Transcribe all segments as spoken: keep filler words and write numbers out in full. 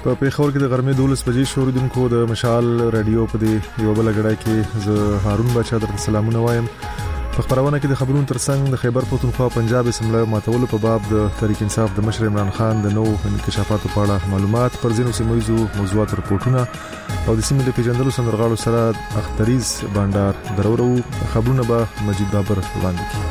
په پیښور کې د غرمې دولس بجې شوریدونکو د مشال رادیو په دې یو بل غړای کې زه هارون بچا درته سلامونه وایم. په خبرونه کې د خبرونو ترڅنګ د خیبر پختونخوا پنجاب اسمبلی ماتولو په باب د تحریک انصاف د مشر عمران خان د نوو انکشافاتو په اړه معلومات، پر ځینو سیمایي موضوعات رپورټونه او د سیمې د پیژندلو سندرغاړو سره اختریز بانډار درورو. خبرونه به مجید بابر وړاندې کړي.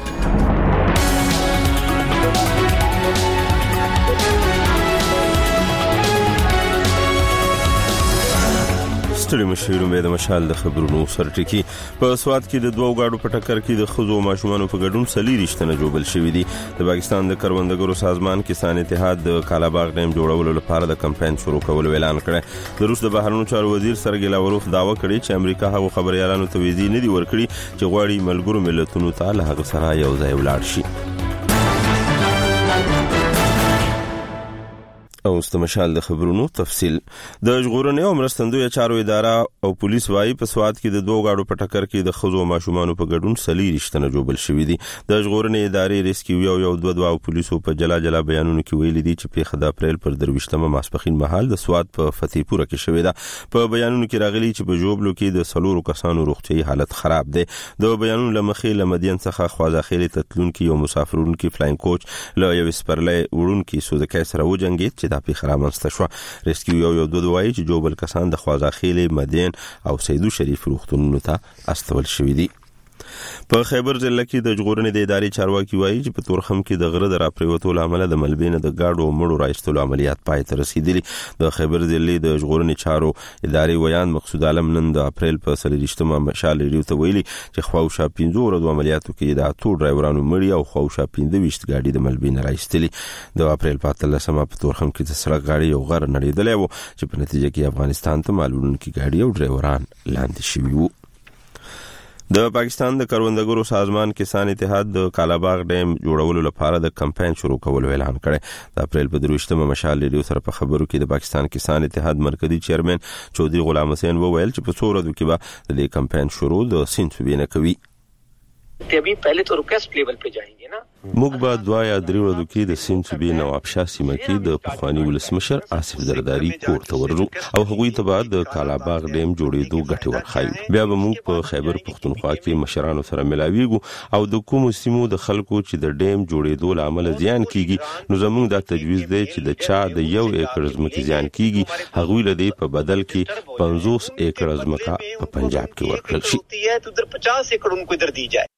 ستړي مشهور مې د مشال د خبرونو سرټکی. په سواد کې د دوه غاړو په ټکر کې د خزو ماشومانو په ګډون سلی رښتنه جوړل شوې دي. د پاکستان د کروندګرو سازمان کسان اتحاد د کالاباغ ډیم جوړولو لپاره د کمپاین شروع کول اعلان کړی. د روس د بهرنیو چارو وزیر سرګی لاوروف دعوه کړې چې امریکا هغه خبريالانو ته ویزې نه دي ورکړي چې غواړي ملګرو ملتونو ته له هغه سره یو ځای ولاړ شي. او استمشال د خبرونو تفصیل. د ژغورنې او مرستندوی چارو اداره او پولیس وايي په سواد کې د دوه غاړو په ټکر کې د خزو ماشومانو په ګډون سلی رښتنه جوړل شوې دي. د ژغورنې ادارې ریسکیو یو یو دوه دوه پولیسو په جلا جلا بیانونو کې ویلي دي چې په خد اپریل پر درويشتمه ماسپخین مهال د سواد په فتحپور کې شوې ده. په بیانونو کې راغلي چې په جوبلو کې د سلورو کسانو روغتيایي حالت خراب ده. د بیانونو لمخې لمدین څخه خوازاخیلې تتلون کې یو مسافرون کې فلاین کوچ له یو سپرلې وړون کې سوزکای سره وجنګید چې د پیښه رامنځته شو. ریسکیو یو یو دوه دوه چې جوبل کسان د خوازاخیلې مدین او سیدو شریف روغتونونو ته استول شوې دي. په خیبر ضلع کې د ژغورنې د ادارې چارواکي وایي چې په تورخم کې د غره د راپریوتو لامل د ملبینه د گاډو مړو راځتلو عملیات پای ته رسیدلي. د خیبر ضلع د ژغورنې چارو ادارې ویان مقصود عالم نن د اپریل په سلیریشتمه مشال ریډیو ته ویلي چې خواوشا پنځه ورځو عملیاتو کې د اتو ډرایورانو مړي او خواوشا پنځه ویشت گاډي د ملبینه راځتلي. د اپریل په اتلسمه په تورخم کې د سړک غاړي یو غر نړیدلی و چې په نتیجه کې افغانستان ته معلومونکي گاډي او ډرایوران لاندې شوي وو. د پاکستان د کروندګرو سازمان کسان اتحاد د کالاباغ ډیم جوړولو لپاره د کمپاین شروع کولو اعلان کړی. د اپریل په درويشتمه مشال ریډیو سره په خبرو کې د پاکستان کسان اتحاد مرکزی چیرمن چودري غلام حسین وویل چې په څو ورځو کې به د کمپاین شروع د سین صوبې نه کوي. ابھی پہلے تو ریکویسٹ لیول پہ جائیں گے نا. موږ به دوا یا درې ورځو کې د سین صوبې نوابشاه سیمه کې د پخوانی ولسمشر آصف زرداری کور ته ورځو او هغوی ته بعد د کالاباغ ډیم جوړېدو غټي ورخایو. بیا به موږ په خیبر پختونخوا کې مشرانو سره ملاویږو او د کوم سیمو د خلکو چې د ډیم جوړېدو لامل زیان کیږي نو زموږ د تجویز دی چې د چا د یو ایکړ ځمکې زیان کیږي هغوی له دې په بدل کې پنځوس ایکړ ځمکه په پنجاب کې ورکړل شي. ادھر پچاس ایکڑ ان کو ادھر دی جائے.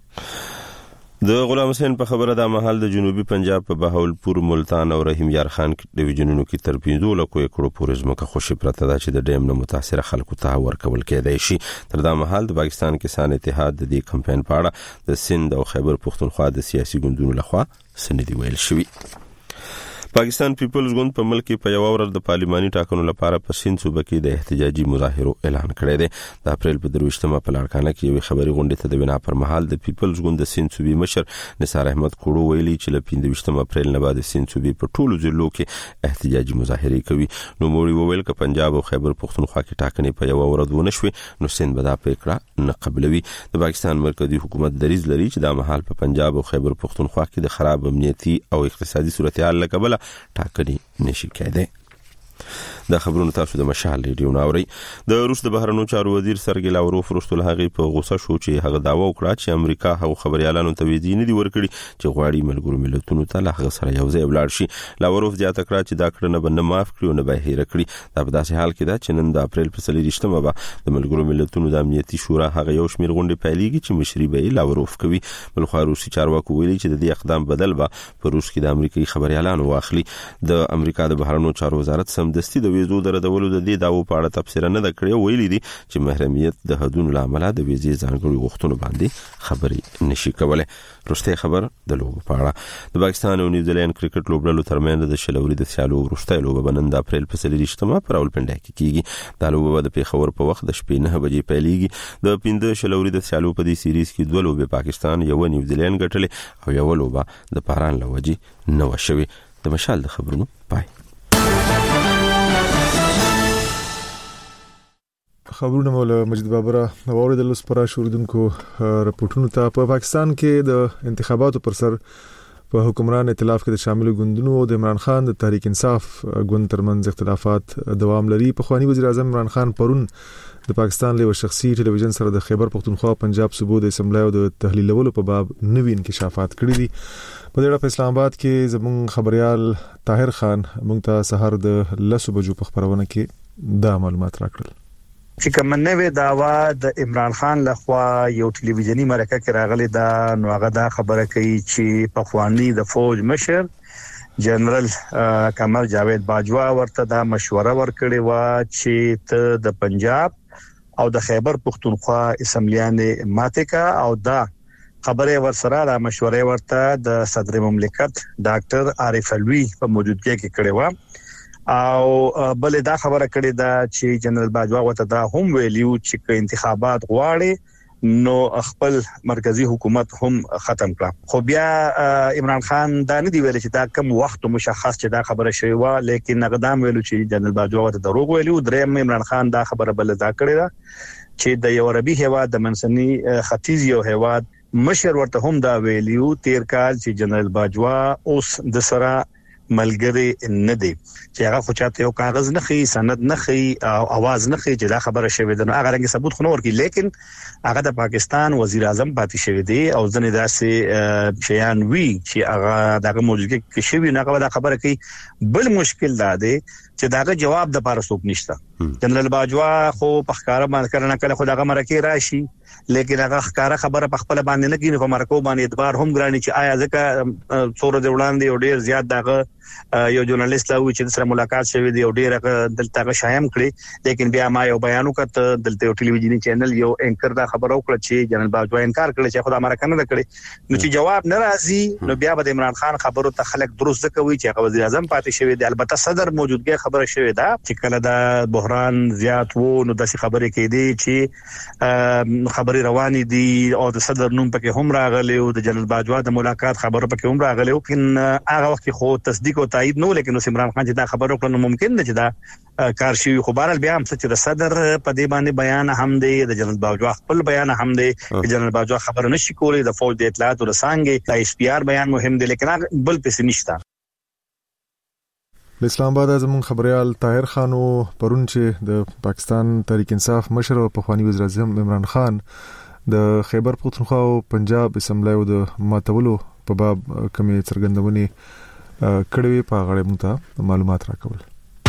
د غلام حسین په خبره د محل د جنوبي پنجاب په بهاولپور، ملتان او رحیم یار خان ډیویژنونو کې تر پنځه لکو ایکړو پورې ځمکه خوشي پرته ده چې د ډیم نه متاثر خلکو ته ورکول کېدای شي. تر دا مهال د پاکستان کسان اتحاد د دې کمپاین په اړه د سند او خیبر پختونخوا د سیاسي ګوندونو لخوا سندې ویل شوی. پاکستان پیپلز ګوند په ملک په یو ورځ د پارلماني ټاکنو لپاره په سین صوبه کې د احتجاجي مظاهرو اعلان کړی دی. د اپریل په درويشتمه په لارکانه کې یو خبري غونډه ته د بنا پر مهال د پیپلز ګوند د سین صوبې مشر نثار احمد کوړو ویلي چې له پنځه اپریل نه بعد سین صوبې په ټولو ضلعو کې احتجاجي مظاهره کوي. نو موري وویل ک پنجاب او خیبر پختونخوا کې ټاکنې په یو ورځ ونه شوې نو سین به دا پریکړه نه قبلوي. د پاکستان مرکزی حکومت دریځ لري چې د مهال په پنجاب او خیبر پختونخوا کې د خراب امنیتي او اقتصادي صورتحال لکبله ټاکنې نشي کېدای. دا خبرونه تاسو د مشال ریډیو ناوري. د روس د بهرنیو چارو وزیر سرګی لاوروف وروسته له هغه په غوسه شو چې هغه داوا وکړه چې امریکا هغه خبريالانو ته ویزې نه دي ورکړي چې غواړي ملګرو ملتونو ته له هغه سره یو ځای ولاړ شي. لاوروف زیاته کړه چې دا کړنه به نه معاف کړي او نه به هېر کړي. دا په داسې حال کې ده چې نن د اپریل په څلوېښتمه به د ملګرو ملتونو د امنیتي شورا هغه یو شمېر غونډې پیلېږي چې مشري به لاوروف کوي. بلخوا روسي چارواکو ویلي چې د دې اقدام بدل به په روس کې د امریکایي خبريالانو واخلي. د امریکا د بهرنیو چارو وزارت سمدستي د ویزو دردولو د دې داو په اړه تفسیر نه کړی. ویلي دي چې محرمیت د حدودو لامل د ویزې ځانګړي غوښتنو باندې خبري نشي کولای. رښتیا خبر د لوبو په اړه د پاکستان او نیوزیلند کرکټ لوبډلو ترمنځ د شلوري د سیالو وروستۍ لوبه بنن د اپریل په څلوېښتمه په راولپنډي کې کیږي. دا لوبه د پیښور په وخت د شپې نه بجې پیلېږي. د پنځه شلوري د سیالو په دې سیریز کې دوه لوبې پاکستان یو نیوزیلند ګټلې او یو لوبه د پاران لوجې نه وشوي. د مشال د خبرونو پای. خبرونه مولا مجید بابرا اوریدل لس پر شوریدونکو رپورټونو ته. په پاکستان کې د انتخاباتو پر سر په حکمران ائتلاف کې د شامل ګوندونو او د عمران خان د تحریک انصاف ګوند ترمنځ اختلافات دوام لري. په خواني وزیر اعظم عمران خان پرون د پاکستان له شخصي ټلویزیون سره د خیبر پختونخوا پنجاب صوبو د اسمبلی او د تحلیلولو په باب نوي انکشافات کړي دي. په دې اړه په اسلام آباد کې زموږ خبريال طاهر خان موږ ته سحر د لسو بجو په خبرونه کې دا معلومات راکړل. چې کوم نوې داوا د عمران خان لخوا یو ټلویزیونی مرکه کې راغلي دا نو هغه دا خبره کوي چې په خواني د فوج مشر جنرال کمال جاوید باجوا ورته دا مشوره ورکړې و چې ته د پنجاب او د خیبر پختونخوا اسمبلیانه ماته کا او دا خبره ورسره دا مشوره ورته د صدر مملکت ډاکټر عارف علوی په موجودګۍ کې کړې و او بل دا خبره کړې ده چې جنرال باجوا وته دا هم ویلیو چې انتخابات غواړي نو خپل مرکزی حکومت هم ختم کړه. خو بیا عمران خان دا نه دی ویل چې دا کم وخت مشخص چې دا خبره شوی و، لیکن نقدام ویلو چې جنرال باجوا وته دروغ ویلیو. دریم عمران خان دا خبره بل دا کړې ده چې د یو عربي هیواد د منځني ختیځ یو هیواد مشر ورته هم دا ویلیو تیر کال چې جنرال باجوا اوس د سره ملګری نه دی چې هغه خو چاته یو کاغذ نه خي سند نه خي او आवाज نه خي چې دا خبره شوی ده. نو هغه رنګ ثبوت خو نه ورکی، لیکن هغه د پاکستان وزیر اعظم پاتې شوی دی او ځنې داسې شیان وی چې هغه دغه موجودګي کې شوی نه هغه دا خبره کوي. بل مشکل دا دی چې داغه جواب د پاره څوک نشته. جنرال باجوا خو په ښکارا باندې کړنه کله خو دغه مرکه راشي، لیکن هغه ښکارا خبره په خپل باندې نه کینې، په مرکو باندې اعتبار هم ګرانی چې آیا ځکه څوره دی وړاندې او ډیر زیات دغه یو ژورنالیست لاوي چې سره ملاقات شوی دی او ډیر دلته شایم کړی، لیکن بیا ما یو بیان وکړ دلته یو ټلویزیونی چینل یو انکر دا خبر وکړه چې جنرال باجوا انکار کړی چې خدای مرکه نه کړی. نو چې جواب نه راځي نو بیا به عمران خان خبرو ته خلک درست کوي چې هغه وزیر اعظم پاتې شوی دی. البته صدر موجودګي خبره شوی دا چې کله دا بحران زیات وو نو داسې خبرې کېدې چې خبرې روانې دي او د صدر نوم پکې هم راغلی او د جنرال باجوا د ملاقات خبره پکې هم راغلی، لیکن هغه وخت خو تصدیق او تایید نو، لیکن اوس عمران خان چې دا خبره وکړه نو ممکن نه چې دا کار شي. خو بهرحال بیا هم چې د صدر په دې باندې بیان هم دی، د جنرال باجوا خپل بیان هم دی چې جنرال باجوا خبره نشي کولی، د فوج د اطلاعات او رسانګي د اس پی آر بیان مهم دی، لیکن بل څه نشته. د اسلام آباد زمون خبريال طاهر خانو پرون چې د پاکستان تحریک انصاف مشر او پخوانی وزیر اعظم عمران خان د خیبر پختونخوا او پنجاب اسمبلی او د ماتولو په باب کومې څرګندونې کړې په غړې مونته معلومات راکول.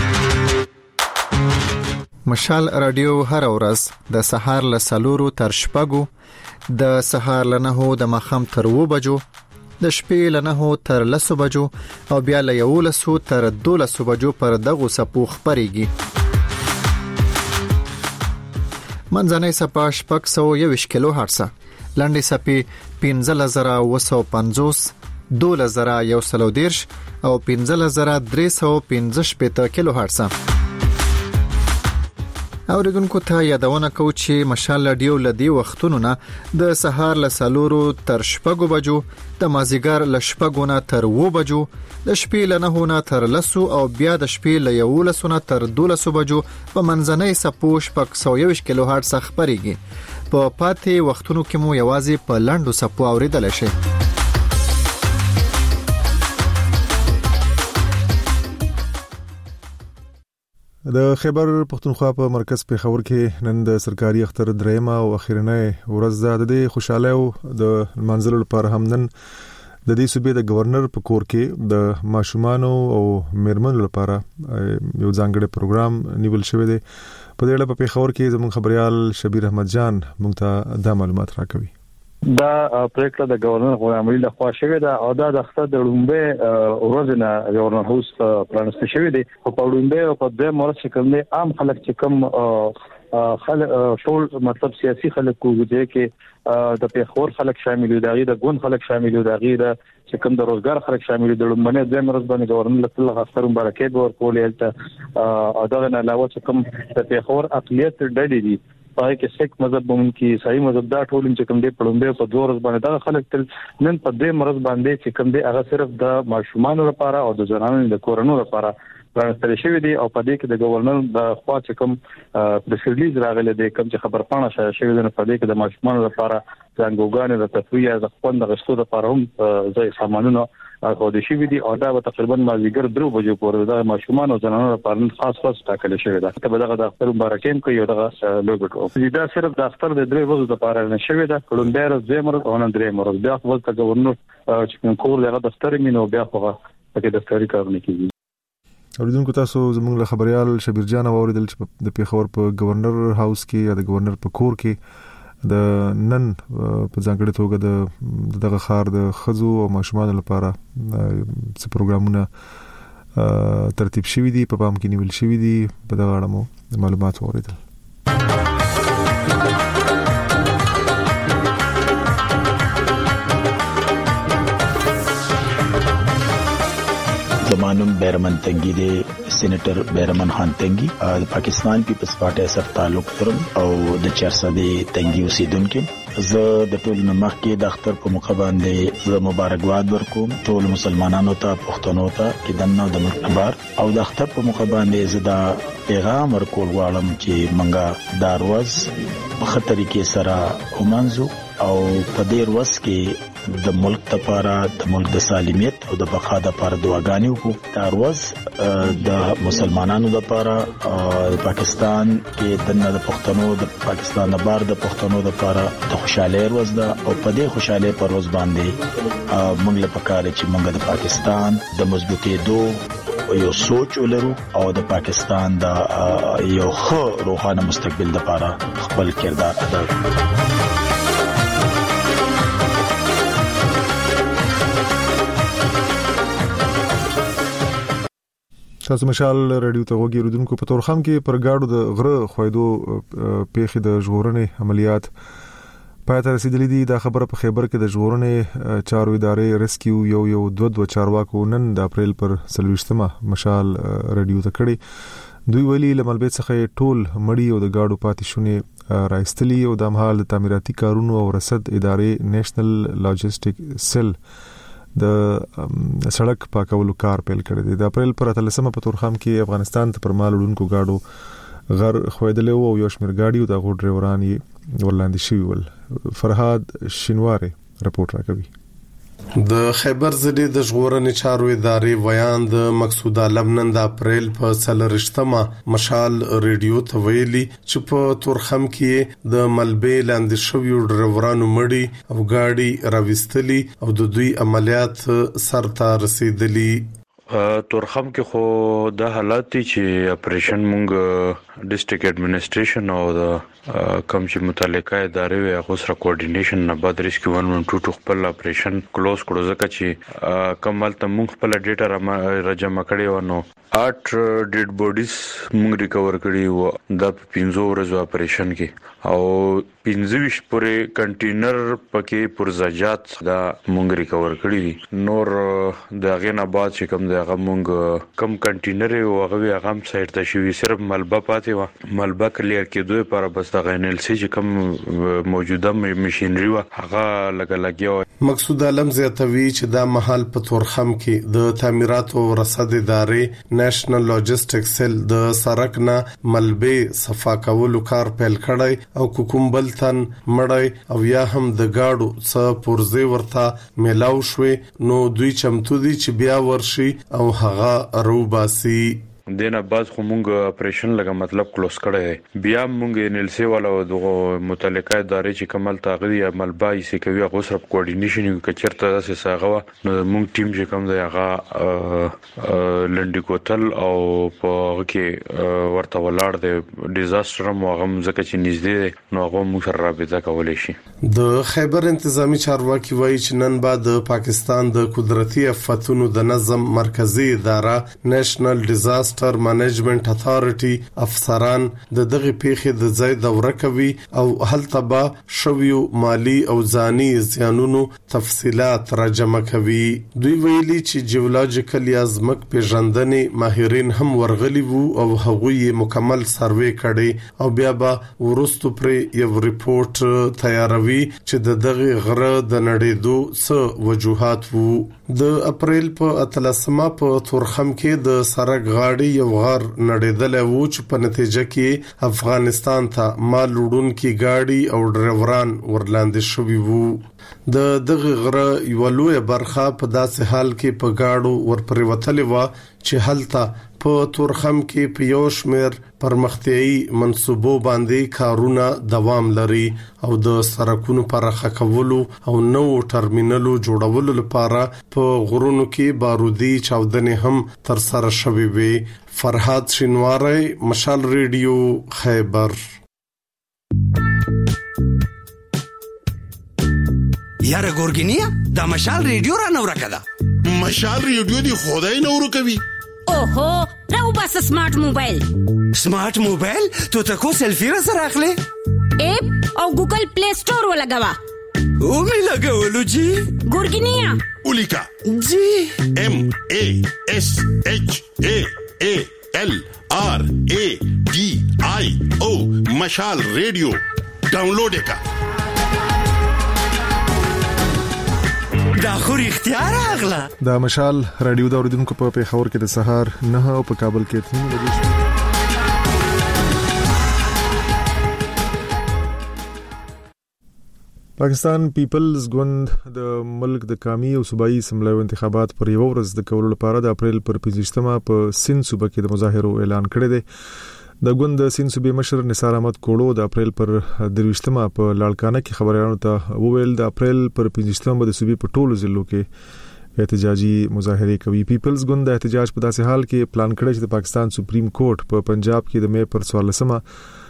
مشال رادیو هر ورځ د سهار له سلورو تر شپږو، د سهار له نهو د ماښام تر اوو بجو، د شپې له نهو تر لسو بجو او بیا له یولسو تر دولسو بجو پر دغو سپو خپرېږي. منځنۍ سپه شپږ سوه یوویشت کیلو هرڅه، لنډې سپې پنځلس زره اوه سوه پنځوس، دولس زره یو سل او دېرش او پنځلس زره درې سوه پنځه شپېته کیلو هرڅه. اوریدونکو ته یادونه کوم چې مشال رادیو لدی وختونو نه د سهار له سلورو تر شپږو بجو، د مازیګر له شپږو نه تر اوو بجو، د شپې له نهو نه تر لسو او بیا د شپې له یولسو نه تر دولسو بجو په منځنۍ سپو شپږ سوه یوویشت کیلو هرڅ خپرېږي. په پاتې وختونو کې مو یوازې په لنډو سپو اوریدل شي. د خیبر پختونخوا په مرکز پیښور کې نن د سرکاري اختر درېمه او اخیرنۍ ورځ ده. د دې خوشاله او د منځلو لپاره هم نن د دې صوبې د گورنر په کور کې د ماشومانو او میرمنو لپاره یو ځانګړی پروګرام نیول شوی دی. په دې اړه په پیښور کې زموږ خبريال شبیر احمد جان موږ ته دا معلومات راکوي. دا پریکړه د گورنر غلام علي لخوا شوې ده او دا د اختر د لومبه ورځ نه گورنر هاوس پرانسته شوې ده. په لومبه او په دې مرسته چې کوم عام خلک چې کوم خلک ټول مطلب سیاسي خلک کوجه کې د پیښور خلک شامل دي، دغه د ګون خلک شامل دي، دغه د چې کوم د روزګار خلک شامل دي. لومبنه د مرز باندې گورنر الله اختر مبارکي ورکولې ته او دا نه علاوه چې کوم د پیښور اقلیت ډډې دي پای کې سیک مذهب باندې صحیح مذهب دا ټول چې کوم دی پړومبه په دوه ورځ باندې دا خلک تل نن په دې مرز باندې چې کوم دی هغه صرف د ماشومان لپاره او د ځوانانو د کورونو لپاره راستل شوی دی. او په دې کې د گورنر د خوا چې کوم د سیریز راغله د کوم چې خبر پاڼه شوی شوی د په دې کې د ماشومان لپاره څنګهګانې د تفریح د خوند غشتو لپاره هم ځای سامانونه خو د شي وی دي او دا تقریبا مازیګر درو بجو پورې د ماشومان او زنانو لپاره خاص خاص ټاکل شوی ده ته دغه د اختر مبارکیم کوي او دغه لوګټو دا صرف د اختر د درې ورځې لپاره نه شوی ده کلون ډیر زمر او نن درې مرز بیا خپل ته گورنر چې کور دغه دفتر مينو بیا خو په دفتري کارونه کوي. اوریدونکو تاسو زموږ له خبريال شبیر جان اوریدل چې د پیښور په گورنر هاوس کې یا د گورنر په کور کې د نن په ځانګړي توګه د دغه خار د خزو او ماشومان لپاره څه پروګرامونه ترتیب شوي دي په پام کې نیول شوي دي په دغه اړه مو معلومات اوریدل. زمانم بیرمن تنگی دے سینیټر بیرمن خان تنگی د پاکستان پیپلز پارټي سره تعلق لرم او د چرسدې تنگی اوسیدونکو زه د ټول نمخ کې د اختر په موقع باندې زه مبارکباد ورکوم ټول مسلمانانو ته پښتنو ته چې دنه د مکبر او د اختر په موقع باندې زه دا پیغام ورکول غواړم چې منګه دا ورځ په خطرې کې سره ومنځو او په دې ورځ کې د ملک لپاره د ملک د سالمیت او د بقا لپاره دعاګانې وکړو. دا ورځ د مسلمانانو لپاره د پاکستان کې د نه پښتنو د پاکستان بار د پښتنو لپاره د خوشاله ورځ ده او په دې خوشاله پر ورځ باندې موږ له پکاره چې موږ د پاکستان د مضبوطېدو یو سوچ ولرو او د پاکستان د یو ښه روحانه مستقبل لپاره خپل کردار ادا کړو. تاسو مشال رادیو ته وګورئ ردوونکو په تورخم کې پر گاډو د غره خویدو پیښې د ژغورنې عملیات پای ته رسیدلې دي. دا خبره په خیبر کې د ژغورنې چارو ادارې ریسکیو یو یو دوه دوه چارواکو نن د اپریل پر څلوېښتمه مشال رادیو ته کړي. دوی ویلي لملبې څخه ټول مړی او د گاډو پاتې شونې راایستلي او د مهال د تعمیراتي کارونو او رصد ادارې نېشنل لاجستیک سیل د سړک پاکولو کار پیل کړی دی. د اپریل پر اتلسمه په تورخم کې افغانستان ته پر مال وړونکو گاډو غر خویدل او یو شمیر گاډي او د غوډ ډرایوران یې ورلاندې شوی ول. فرهاد شینواری رپورټ راکوي. د خیبر ضلع د ژغورنې چارو ادارې ویان د مقصود عالم نن د اپریل په څلورشتمه مشال ریډیو ته ویلي چې په تورخم کې د ملبې لاندې شویو ډرایورانو مړي او گاډي راوستلي او د دوی عملیات سرته رسیدلي. تورخم کې خو د حالات چې اپریشن مونږ ډیسټریکټ ایڈمنسټریشن او د کم چې متعلقه ادارې وي هغه سره کوارډینیشن نه بعد ریسکیو ون ون ټو خپل اپریشن کلوز کړو ځکه چې کمال ته مونږ خپل ډیټا را جمع کړی و نو اټ ډیډ بوډیز مونږ ریکور کړی و د پنځو ورځو اپریشن کې او پنځه ویشت پورې کنټینر پکې پرزاجات دا مونږ ریکور کړی دي. نور د غینه بعد چې کوم دغه مونږ کم کنټینر او هغه هغه سایت ته شوی صرف ملبه پاتې و ملبه کلیر کېدو لپاره بس د غین ال سی چې کوم موجوده ماشينري و هغه لګ لګیو. مقصود عالم زیاتوي چې دا محل په تورخم کې د تعمیرات او رصد ادارې نېشنل لاجستیک سیل د سرک نه ملبه صفا کولو کار پیل کړی او کوم بلتن مړی او یا هم د گاډو څخه پرځي ورته ملاو شوي نو دوی چمتو دي چې بیا ورشي او هغه روباسي. دینه بعد خو مونږ اپریشن لګه مطلب کلوز کړی بیا مونږ انلسی والا دغه متعلقه ادارې چې کمل تاغدي عمل بای سي کوي هغه سره کوارډینیشن کوي چیرته داسې ساغه نو مونږ ټیم چې کوم دی هغه لنډی کوتل او په کې ورته ولاړ دی ډیزاستر مو هغه ځکه چې نږدې نو هغه مونږ سره رابطه کولای شي. د خیبر انتظامی چارواکي وایي چې نن بعد د پاکستان د قدرتي آفاتونو د نظم مرکزی اداره نېشنل ډیزاستر منیجمنت اتھارټي افسران د دغه پیښې د ځای دوره کوي او هلته به شویو مالی او ځاني زیانونو تفصيلات راجمع کوي. دوی ویلي چې جیولوژیکل یا ځمک پیژندنې ماهرین هم ورغلي وو او هغوی مکمل سروې کړي او بیا به ورستو پر یو ریپورت تیاروي چې د دغه غره د نړیدو څه وجوهات وو. د اپریل په اتلسمه په تورخم کې د سرک غاړي امریکایي یو غار نړیدل و چې په نتیجه کې افغانستان ته مال وړونکي گاډي او ډرایوران ورلاندې شوي وو. د دغه غره یو لوی برخه په داسې حال کې په گاډو ورپریوتلې و چې هلته په تورخم کې په یو شمېر پرمختیايي منصوبو باندې کارونه دوام لري او د سړکونو پراخه کولو او نوو ټرمینلو جوړولو لپاره په غرونو کې بارودي چاودنې هم تر سره شوې وي. فرحات شینواری، مشال ریډیو، خیبر. یاره ګورګینیا دا مشال ریډیو را نو راکړه. مشال ریډیو دی خدای نو ورکوي. اوهو راو بس سمارټ موبایل. سمارټ موبایل ته تاسو سلفي را سره اخلي؟ اپ او ګوګل پلی سٹور ولګوا. او می لګولو جی. ګورګینیا اولیکا جی ام ا اس اچ ا ا ال آر ا ډي آی او مشال ریډیو ډاونلوډ وکړه. دا خو اختیار اغلا. دا مشال رادیو د اوریدونکو په پیښور کې د سهار نه او په کابل کې تین بجې شو. پاکستان پیپلز ګوند د ملک د قومي او صوبایي اسمبلیو انتخابات پر یو ورځ د کولو لپاره د اپریل پر پنځمه په سند صوبه کې د مظاهرو اعلان کړی دی. د ګوند د سند صوبې مشر نثار احمد کوړو د اپریل پر درويشتمه په لاړکانه کې خبريالانو ته وویل د اپریل پر پنځمه د صوبې په ټولو ضلعو کې احتجاجي مظاهره کوي. پیپلز ګوند د احتجاج په داسې حال کې پلان کړی چې د پاکستان سپریم کورټ په پنجاب کې د مې پر څوارلسمه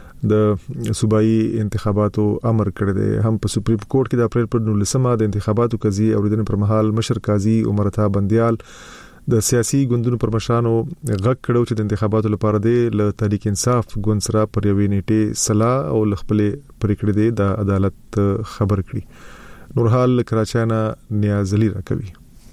د صوبایي انتخاباتو امر کړی دی. هم په سپریم کورټ کې د اپریل پر نولسمه د انتخاباتو قضیه اوریدنې پر مهال مشر قاضي عمر عطا بنديال د سیاسي ګوندونو پر مشرانو غږ کړو چې د انتخاباتو لپاره د تحریک انصاف ګوند سره پر یوې نیټه صلاح او خپلې پریکړې دی د عدالت خبر کړي. نورحال کراچانه نیاز علی راکوي.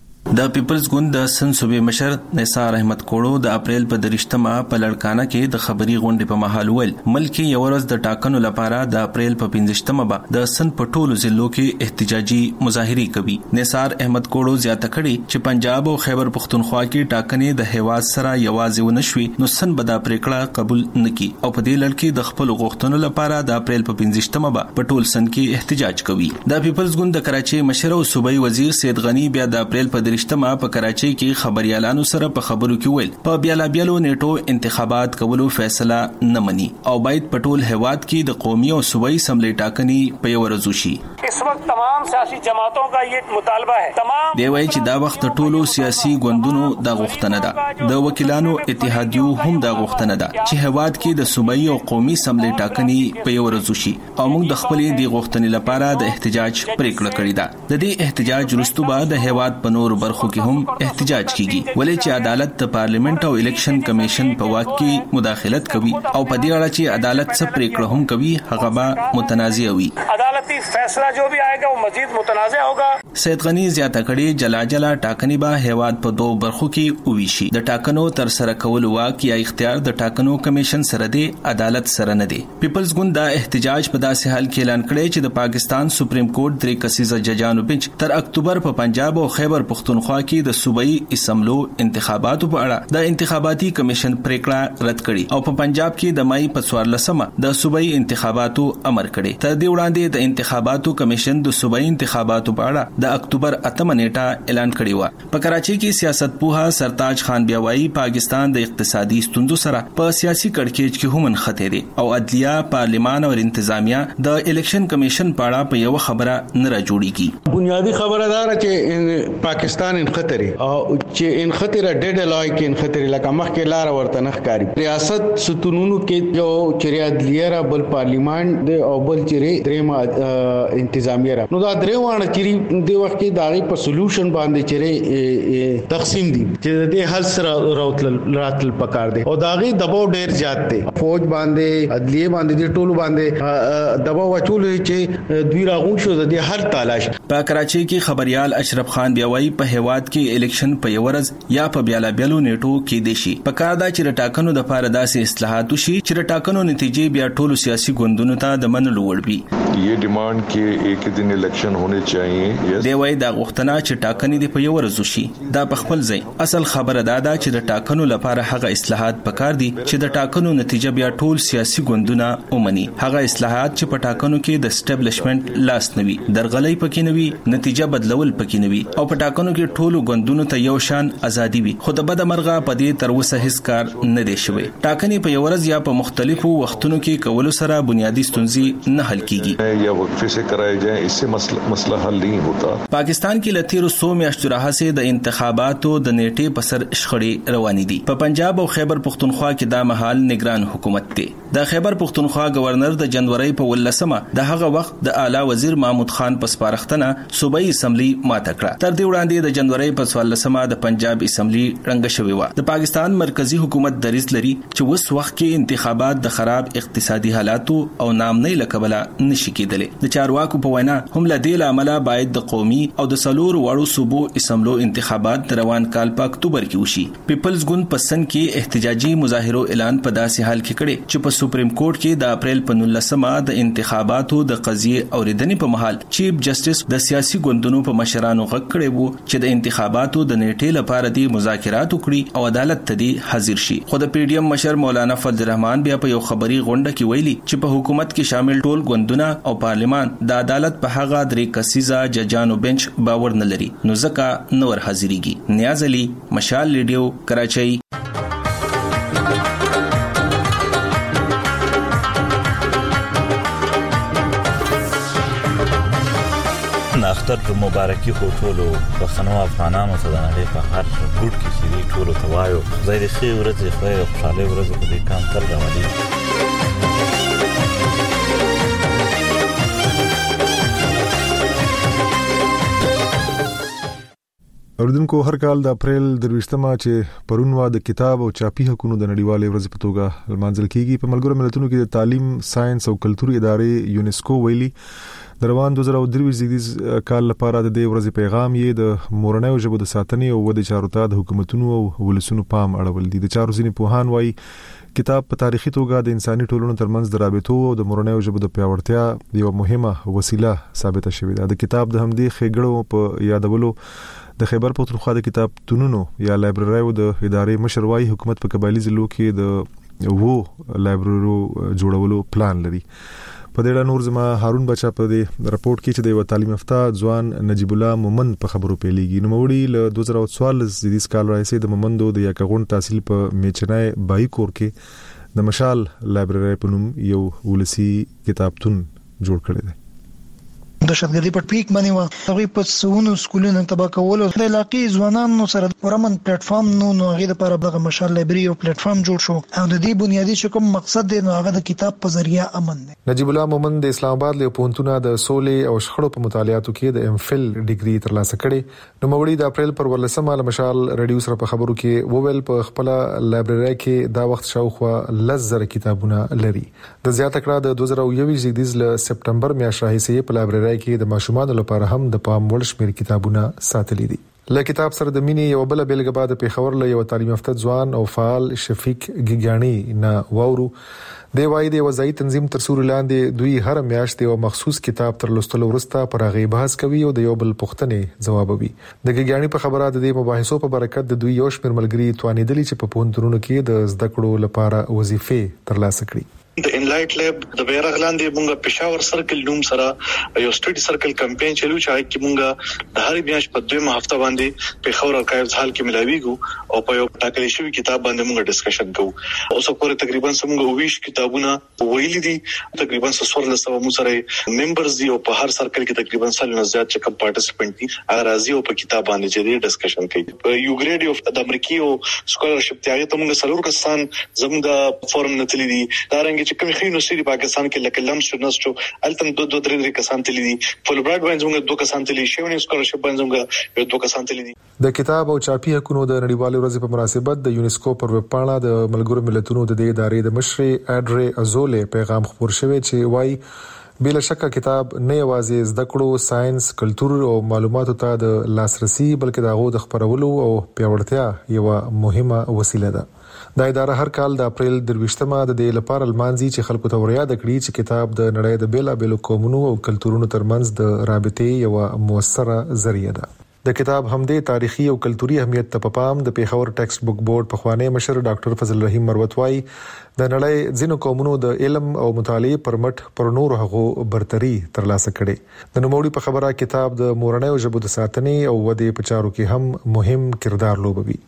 د پیپلز ګوند د سند صوبې مشر نثار احمد کوړو د اپریل په دریشتمه په لړکانه کې د خبري غونډې په محل ول ملک یو ورځ د ټاکنو لپاره د اپریل په پنځمه به د سند په ټولو ضلعو کې احتجاجي مظاهره کوي. نثار احمد کوړو زیاته کړي چې پنجاب او خیبر پختونخوا کې ټاکنې د هیواد سره یوازې ونشوي نو سند به د پریکړه قبول نکي او په دې لړ کې د خپل غوښتنو لپاره د اپریل په پنځمه به په ټول سند کې احتجاج کوي. د پیپلز ګوند د کراچي مشر او صوبایي وزیر سید غنی بیا د اپریل په اجتماع په کراچۍ کې خبريالانو سره په خبرو کې ویل په بیالا بیلو نیټو انتخابات کولو فیصله نه مني او باید په ټول هیواد کې د قومي او صوبایي اسمبلی ټاکنې په یو ورځ وشي. اس وخت تمام سیاسي جماعتوں کا یہ مطالبہ ہے. تمام دی وایي چې دا وخت ټولو سیاسي ګوندونو د غوښتنه ده د وکیلانو اتحادیو هم د غوښتنه ده چې هیواد کې د صوبایي او قومي اسمبلی ټاکنې په یو ورځ وشي او موږ د خپلې د غوښتنې لپاره د احتجاج پریکړه کړې ده. د دې احتجاج وروسته به د هیواد په نور برخو کې هم احتجاج کیږي ولې چې عدالت د پارلیمنت او الیکشن کمیشن په واک کې مداخلت کوي او په دې اړه چې عدالت څه پریکړه هم کوي هغه به متنازع وي. عدالتی فیصله جو بھی آئے گا وہ مزید متنازع ہوگا. سید غنی زیاته کړي جلا جلا ټاکنې به هیواد په دوه برخو کې وویشي. د ټاکنو تر سره کول واک یا اختیار د ټاکنو کمیشن سره دی عدالت سره نه دی. پیپلز ګوند د احتجاج په داسې حال کې اعلان کړی چې د پاکستان سپریم کورټ درې کسیزه ججانو بنچ تر اکتوبر په پنجاب او خیبر پختونخوا کې د صوبایي اسمبلو انتخاباتو په اړه د انتخاباتي کمیشن پریکړه رد کړي او په پنجاب کې د مای په څوارلسمه د صوبایي انتخاباتو امر کړي. تر دې وړاندې د انتخاباتو کمیشن د صوبایي انتخاباتو په اړه د اکتوبر اتمه نیټه اعلان کړی و. په کراچۍ کې سیاست پوها سرتاج خان بیا وایي پاکستان د اقتصادي ستونزو سره په سیاسي کړکېچ کې هم نښته دي او عدلیه پارلیمان او انتظامیه د الیکشن کمیشن په اړه په یو خبره نه را جوړیږي. بنیادی خبره دا ده چې پاکستان ان خطرې او چې ان خطر ډډ لای کې ان خطر لکه مخ کې لار ورته نخکاری ریاست ستونونو کې یو چې عدلیه را بل پارلیمان د او بل چې درېما انتظامیه را نو دا درېوانه چې د وخت کې داغي په سولوشن باندې چې تقسیم دي چې د حل سره راوتل راتل پکار دي او داغي دباو ډیر زیات دي فوج باندې عدلیه باندې د ټولو باندې دباو وچول چې دوی راغون شو د هر تلاش. په کراچۍ کې خبريال اشرف خان بیا وایي په هیواد کې الیکشن په یو ورځ یا په بیالا بیلو نیټو کې دي شي. په کار دا چې ټاکنو د لپاره داسې اصلاحات وشي چې ټاکنو نتیجې بیا ټولو سیاسي ګوندونو ته د منلو وړ وي. ये डिमांड कि एक दिन इलेक्शन होने चाहिए। دی وای دا غوښتنه چې ټاکنې دی په یو ورځ شي دا په خپل ځای اصل خبره دا ده چې د ټاکنو لپاره هغه اصلاحات پکار دي چې د ټاکنو نتیجه بیا ټول سیاسي ګوندونه ومني. هغه اصلاحات چې په ټاکنو کې د اسټابلیشمنت لاس نوي درغلۍ پکې نوي نتیجه بدلول پکې نوي او په ټاکنو کې ټول ګوندونو ته یو شان ازادي وي. خو د بد مرغه په دې تر اوسه هیڅ کار نه دی شوی. ټاکنې په یو ورځ یا په مختلفو وختونو کې کولو سره بنیادی ستونزې نه حل کیږي یا وقفه سے کرائے جائیں اس سے مسئلہ حل نہیں ہوتا. پاکستان کې لتیرو سو میاشتو راهسه د انتخاباتو د نیټې په سر شخړې روانې دي. په پنجاب او خیبر پختونخوا کې دا مهال نگران حکومت دی. د خیبر پختونخوا گورنر د جنوري په ولسمه د هغه وخت د اعلی وزیر محمود خان په سپارښتنه صوبایي اسمبلی ماته کړه. تر دې وړاندې د جنوري په ولسمه د پنجاب اسمبلی رنګ شوی و. د پاکستان مرکزی حکومت دریځ لري چې وس وخت کې انتخابات د خراب اقتصادي حالاتو او نامنۍ لکبله نشي کېدلې. د چارواکو په وینا هم لدې لامل باید د قومي او د سلور وړو صوبو اسمبلو انتخابات د روان کال په اکتوبر کې وشي. پیپلز ګوند پسند کې احتجاجي مظاهرو اعلان په داسې حال کې کړي چې په سپریم کورټ کې د اپریل په نولسمه د انتخاباتو د قضیې اوریدنې په محل چیف جسټس د سیاسي ګوندونو په مشرانو غږ کړی وو چې د انتخاباتو د نیټې لپاره د مذاکرات وکړي او عدالت ته دی حاضر شي. خو د پی ډی ایم مشر مولانا فضل الرحمن بیا په یو خبري غونډه کې ویلي چې په حکومت کې شامل ټول ګوندونه او پارلیمان د عدالت په هغه درې کسیزه ججانو بنچ باور نه لري نو ځکه نور حاضرېږي. نیاز علي، مشال ریډیو، کراچۍ. اختر مبارکي خو ټولو پښتنو افغانانو ته د نړۍ په هر ګوټ کې چې دی ټولو ته وایو خدای دې ښې ورځې خدای دې خوشحالۍ ورځې په دې کام تل راولي. اوردونکو هر کال د اپریل درویشتمه چې پرون وا د کتاب او چاپي حقوقو د نړیوالې ورځې په توګه لمانځل کیږي. په ملګرو ملتونو کې د تعلیم، ساينس او کلتور ادارې یونیسکو ویلي د روان دوه زره درې زیږدیز کال لپاره د دې ورځې پیغام یې د مورنیو ژبو د ساتنې او ودې چارو ته د حکومتونو او ولسونو پام اړول دي. د چارو ځینې پوهان وایي کتاب په تاریخي توګه د انساني ټولنو ترمنځ د رابطو او د مورنیو ژبو د پیاوړتیا یو مهمه وسیله ثابته شوې ده. د کتاب د همدې ښېګړو په یادولو د خیبر پختونخوا د کتابتونونو یا لایبرریو د ادارې مشر وایي حکومت په قبایلی ضلعو کې د وو لایبرریو جوړولو پلان لري. په دې اړه نور زما هارون بچا په دې راپورټ کې چې د یو تعلیم یافته ځوان نجیب الله مومن په خبرو پیلېږي. نو موري له دوه زره څوارلس زیدیس کال راځي د مومندو د یاکغون تحصیل په میچنای بای کور کې د مشال لایبرری په نوم یو ولسی کتابتون جوړ کړی دی. د شتګردي په پیک باندې و هغه په سونو سکولونو تبا کولو د علاقې ځوانانو سره ورمن پلیټ فارم نو نو هغه لپاره دغه مشال لایبرری او پلیټ فارم جوړ شو او د دې بنیادی کوم مقصد دی نو هغه د کتاب په ذریعہ امن دی. نجیب الله مومن د اسلام آباد له پونتونه د سولې او شخړو په مطالعاتو کې د ام فل ډیګري ترلاسه کړي. نو موري د اپریل پر ولسمه مشال ریډیو سره په خبرو کې وویل په خپل لایبرری کې دا وخت شاوخوا لزر کتابونه لري. د زیاته کړه د دوه زره یو زیږدیز له سپټمبر میاشتې راهیسې په لایبرری کې د ماشومان لپاره هم د پام وړ شمیر کتابونه ساتلي دي. له کتاب سره د مینې یو بل بیلګه بعد پیښور له یو تعلیم یافته ځوان او فعال شفیق ګیګانی نه وورو دی وایي د وځي تنظیم تر سوري لاندې دوی هر میاشت یو مخصوص کتاب تر لوستلو وروسته پر هغه بحث کوي او د یو بل پوښتنې ځوابوي. د ګیګانی په خبره د دې مباحثو په برکت د دوی یو شمیر ملګری توانیدلی چې په پونترونو کې د زده کړو لپاره وظیفې ترلاسه کړي. د انلایټ لیب د بیرغ لاندې مونږه پېښور سرکل نوم سره یو سټډي سرکل کمپاین چلو چې کی مونږه د هر میاشت په دویمه هفته باندې پېښور ارکایوز هال کې ملاویږو او په یو ټاکلي شوی کتاب باندې مونږه ډسکشن کوو. اوس پورې تقریبا څنګه ویش کتابونه ویلي دي تقریبا څوارلس سوه مو سره ممبرز دي او په هر سرکل کې تقریبا سل نه زیات چې کوم پارټیسپینټ دي هغه راځي او په کتاب باندې چې ډسکشن کوي. یو ګریډ اف د امریکای او سکولرشپ ته ته مونږه سلور کسان زموږ فورم نتلی دي دا رنګ چې کوم خینو سری پاکستان کې لکه لمس شنس شو التم دو دو درې کسان تللی دي فول براد باندې موږ دوه کسان تللی شو سکولرشپ باندې موږ دوه کسان تللی دي. د کتاب او چاپي حقوقو د نړیوالې ورځې په مناسبت د یونیسکو پر ویب پاڼه د ملګرو ملتونو د دې ادارې د مشر اډري ازولې پیغام خبر شوی چې وایي بلا شک کتاب نه یوازې زده کړو ساينس کلتور او معلوماتو ته د لاسرسي بلکې دغه د خبرولو او پیاوړتیا یو مهمه وسیله ده. دا اداره هر کال د اپریل درویشتمه د دې لپاره لمانځي چې خلکو ته وریا د کړي چې کتاب د نړۍ د بیلا بیلو قومونو او کلتورونو ترمنځ د رابطې یو موثره ذریعہ ده. د کتاب همدې تاریخي او کلتوري اهمیت ته په پام د پیښور ټیکسټ بک بورډ په خوانی مشر ډاکټر فضل رحیم مروت وايي د نړۍ ځینو قومونو د علم او مطالعې پر مټ پر نور هغو برتري ترلاسه کړي. د نوموړي په خبره کتاب د مورنۍ ژبو د ساتنې او ودې په چارو کې هم مهم کردار لوبوي.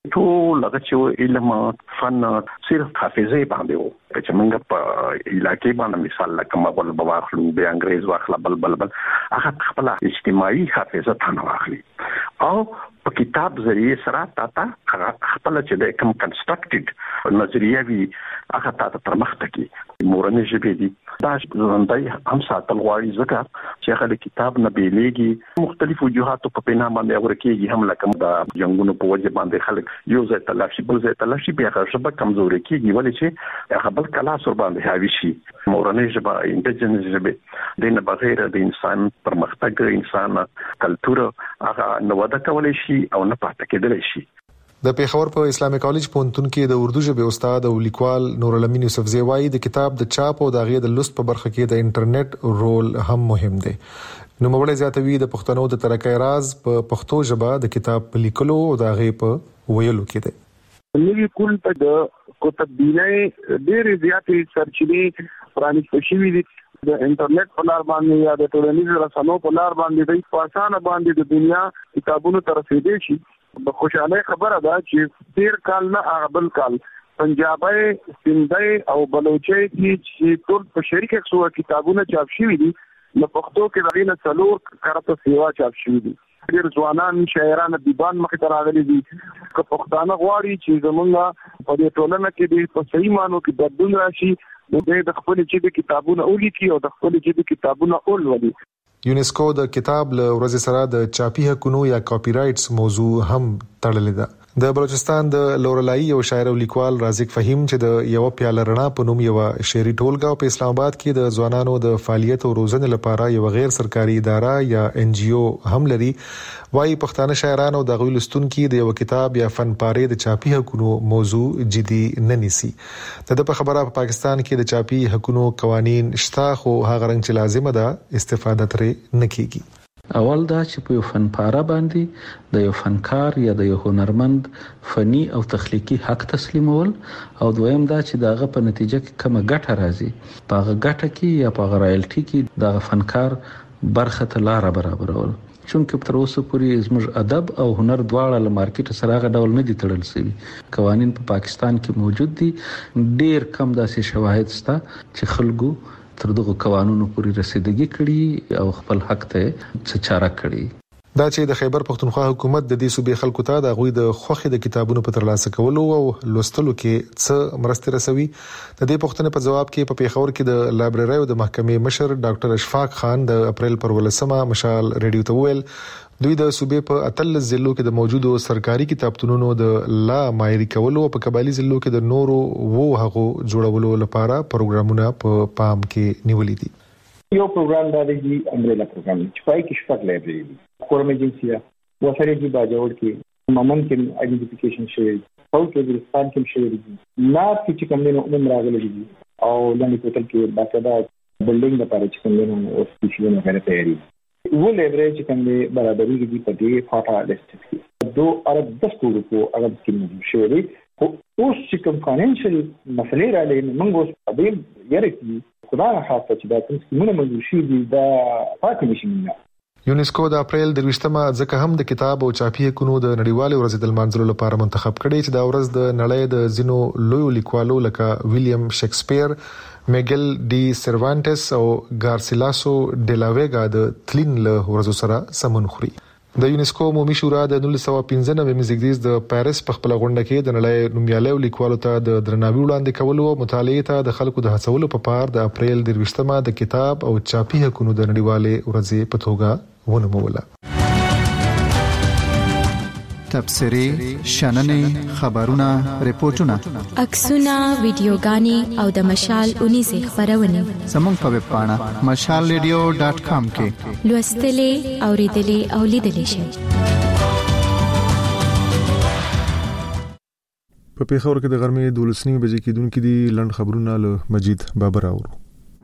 ټول هغه چې علم فن صرف حافظه باندې وو چې موږ په علاقې باندې مثال لکه مغول بواخلو به انګريز واخلا بل بل بل هغه خپل اجتماعي حافظه ثانه واخلي او په کتاب ذریعہ سره تاته خپل چې د کوم کنسټرکټډ نظریه وی هغه تاته پرمختګ کی مورنۍ ژبې دي دا ژوندۍ هم ساتل غواړي ځکه چې هغه د کتاب نه بیلېږي مختلفو وجوهاتو په بنا باندې ورکیږي هم لکه د جنگونو په وجه باندې خلک یو ځای تلاشي بل ځای تلاشي بیا هغه ژبه کمزوري کیږي ولې چې هغه بل کلا سر باندې هاوی شي. مورنۍ ژبه انډیجنس ژبه د نه بغیر د انسان پرمختګ انسان کلچر هغه نو وده کولای شي او نه پاتې کېدلی شي. د پیښور په اسلامي کالج پوهنتون کې د اردو ژبې استاد او لیکوال نور الامین یوسفزی وايي د کتاب د چاپ او د غي د لوست په برخه کې د انټرنیټ رول هم مهم دی. نو مبړې زیاتوي د پښتنو د ترقۍ راز په پښتو ژبه د کتاب په لیکلو او د غي په ویلو کې دی. نوی کول په د کتب بینای ډېر زیاتې سرچینې پرانیستل شوې دي د انټرنیټ په لار باندې یا د ټولنیزو رسنیو په لار باندې د پاسانه باندې د دنیا کتابونو تر رسیدې شي. د خوشاله خبره ده چې تیر کال نه اغبل کال پنجابي سندھي او بلوچي چې ټول په شریک څو کتابونه چاپ شوي دي نو پښتو کې دغه څلور کارته سیوا چاپ شوي دي. ډېر ځوانان شاعران دیوان مخ ته راغلي دي که پښتانه غواړي چې زمونږ په دې ټولنه کې د په صحیح مانو کې بدلون راشي نو د خپل چې د کتابونو اولیکي او د خپل چې د کتابونو اولولي. یونیسکو د کتاب له ورځې سره د چاپی حقوقو یا کاپی رائټس موضوع هم تړلې ده. د بلوچستان د لورلای او شاعر او لیکوال رازق فهیم چې د یو پیاله رڼا په نوم یو شعري ټولګه په اسلام آباد کې د ځوانانو د فعالیت او روزنې لپاره یو غیر سرکاري اداره یا ان جی او هم لري وايي پښتانه شاعرانو د غوی لستونکو د یو کتاب یا فن پاره د چاپی حقوقو موضوع جدي نه نیسي. د په خبره په پاکستان کې د چاپی حقوقو قوانين شته خو هغه رنګ چې لازمه ده استفاده ترې نه کیږي. اول دا چې په یو فن پاره باندې د یو فنکار یا د یو هنرمند فني او تخلیقي حق تسلیمول او دویم دا چې داغه په نتیجه کې کومه ګټه راځي په هغه ګټه کې یا په رایلټي کې د فنکار برخه ته لار برابرول. چونکه تر اوسه پورې زموږ ادب او هنر دواړه له مارکیټ سره هغه ډول نه دي تړل شوي. قوانين په پاکستان کې موجود دي ډېر کم داسې شواهد شته چې خلکو تر دغه قوانونو پورې رسیدګي کړي او خپل حق ته څه چاره کړي. دا چې د خیبر پښتونخوا حکومت د دې صوبې خلکو ته د غوي د خوخي د کتابونو په ترلاسه کولو او لوستلو کې څه مرسته رسوي د دې پوښتنې په جواب کې په پیښور کې د لایبرری او د محکمې مشر ډاکټر اشفاق خان د اپریل پر ولسمه مشال ریډیو ته ویل دوی د صوبې په اتل ضلعو کې د موجودو سرکاري کتابتونونو د لا مایری کولو او په قبایلی ضلعو کې د نورو وو هغو جوړولو لپاره پروګرامونه په پام کې نیولې دي. یو پروګرام دا دی امبریلا پروګرام چې پای کې شپږ لایبرری دي. کورم ایجنسی وسره دي باجوړ کې ممن کې ایډنټیفیکیشن شوی او کې د ستان کې شوی دي نه چې کوم نه عمر راغلي دي او لاندې کوتل کې باقاعده بلډینګ لپاره چې کوم نه او سپیشل نه غره تیاری वो लेवरेज कंदे बराबरी की पति फाटा लिस्ट थी दो अरब दस करोड़ को अरब की शेयरी को उस चिकम फाइनेंशियल मसले राले मंगोस अबे यारे की खुदा हाफा چې دا کوم سیمونه موجود شي دا پاتې نشي. یونیسکو د اپریل د ویشتمه ځکه هم د کتاب او چاپی حقوقو د نړیوال ورځ د منځلو لپاره منتخب کړي چې دا ورځ د نړۍ د زینو لوی لیکوالو لکه ویلیام شکسپیر، میګل ډي سروانټس او ګارسیلاسو ډیلاویګا د تلین له ورځو سره سمون خوري. د یونیسکو عمومي شورا د نولس سوه پنځه نوي مزګدیز د پاریس په خپل غونډه کې د نړۍ نومیالي لیکوالو ته د درناوي وړاندې کولو او مطالعې ته د خلکو د هڅولو په پار د اپریل د ویشتمه د کتاب او چاپی حقوقو د نړیوالې ورځې په توګه ونوموله. تبصرې، شننې، خبرونه، ریپورتونه، عکسونه، ویډیوګانې او د مشال اونیزه خبرونه زموږ په ویب پاڼه مشال ریډیو ډاټ کام کې لوستلې، اوریدلې او لیدلې شئ. په پیښور کې د غرمې دولسنی بجې کېدونکې دي لند خبرونه له مجید بابر اورو.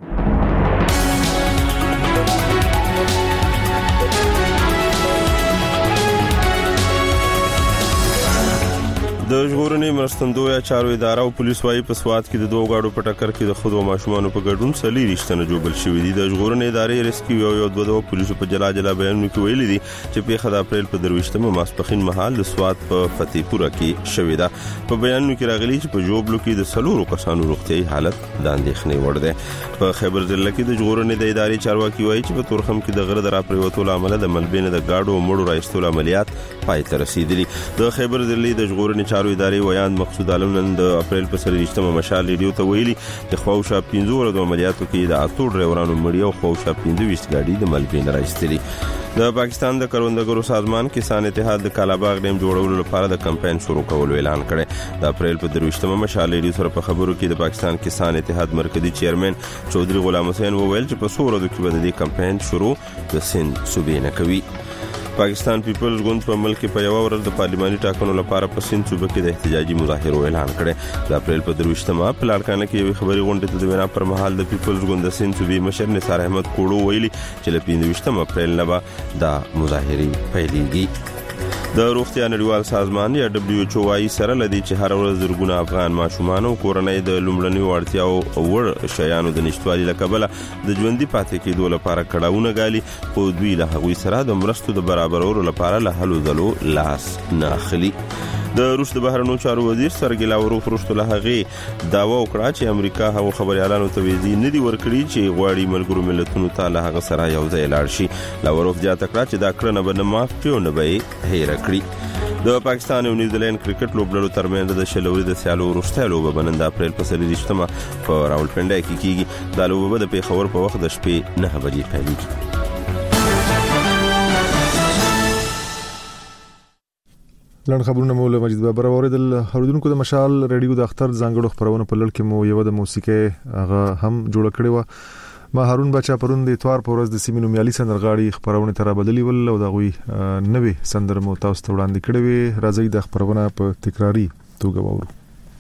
د ژغورنې مرستندویه چارو اداره او پولیس وايي په سوات کې د دوه غاړو په ټکر کې د خود او ماشومان په ګډون سلي رښتنه جوړل شوې دي. د ژغورنې ادارې ریسکیو یو دوه دوه پولیسو په جلا جلا بیانونو کې ویلي دي چې په خد اپریل په درويشتمه ماسپخین مهال د سوات په فتحپوره کې شوې ده. په بیانونو کې راغلي چې په جوبلو کې د سلورو کسانو روغتيایي حالت د اندېښنې وړ ده. په خیبر ضلع کې د ژغورنې د ادارې چارواکي وايي چې په تورخم کې د غره د راپریوتو عمله د ملبینه د گاډو مړو راایستلو عملیات پای ته رسیدلي. د خیبر ضلع د ژغورنې چارو ادارې ویان مقصود عالم نن د اپریل په سلويشتمه مشال ریډیو ته ویلي چې خواوشا پنځه ورځو عملیاتو کې د اتو ډرایورانو مړی او خواوشا پنځه ویشت ګاډي د ملبین راایستلي. د پاکستان د کروندګرو سازمان کسان اتحاد د کالاباغ ډیم جوړولو لپاره د کمپاین شروع کولو اعلان کړی. د اپریل په درويشتمه مشال ریډیو سره په خبرو کې د پاکستان کسان اتحاد مرکزی چیرمن چودري غلام حسین وویل چې په څو ورځو کې به د کمپاین شروع د سند صوبې نه کوي. پاکستان پیپلز ګوند په ملک په یو ورځ د پارلماني ټاکنو لپاره په سند صوبه کې د احتجاجي مظاهرو اعلان کړی. د اپریل په درويشتمه په لاړکانه کې یو خبري غونډه ته د وینا پر مهال د پیپلز ګوند د سند صوبې مشر نثار احمد کوړو ویلي چې له پنځه اپریل نه به د مظاهرې پیلېږي. د روغتیا نړیوال سازمان یا دبليو ایچ او وايي سره لدی چې هر ورځ زرګونه افغان ماشومان او کورنۍ د لومړنیو اړتیاو وړ شیانو د نشټوالي لکبله د ژوندۍ پاتې کېدو لپاره کړهونه غالي خو دوی له هغوی سره د مرستو د برابرولو لپاره له هلو ځلو لاس نه اخلي. د روس د بهرنیو چارو وزیر سرګی لاوروف وروسته له هغه داوا وکړه چې امریکا هغه خبريالانو ته ویزي نه دی ورکړي چې غواړي ملګرو ملتونو ته له هغه سره یو ځای لاړ شي. لاوروف زیاته کړه چې دا کړنه به نه معاف کړي او نه به هیر کړي. د پاکستان او نیوزیلند کرکټ لوبډلو ترمنځ د شلوري د سیالو وروستۍ لوبه بنن د اپریل په سلويشتمه په راولپنډای کې کیږي. د لوبه د پیښور په وخت د شپې نه بجې پیلېږي. لند خبرونه مو له مجید بابر اوریدل. اوریدونکو د مشال ریډیو د اختر ځانګړو خبرونه په لړ کې مو یو د موسیقي هغه هم جوړ کړی و. ما هارون بچا پرون د اتوار په ورځ د سیمینو میالي سندرغاړي خبرونه تر بدلی ول او د غوي نوې سندر مو تاسو ته وړاندې کړی وي. راځي د خبرونه په تکراری توګه وورو.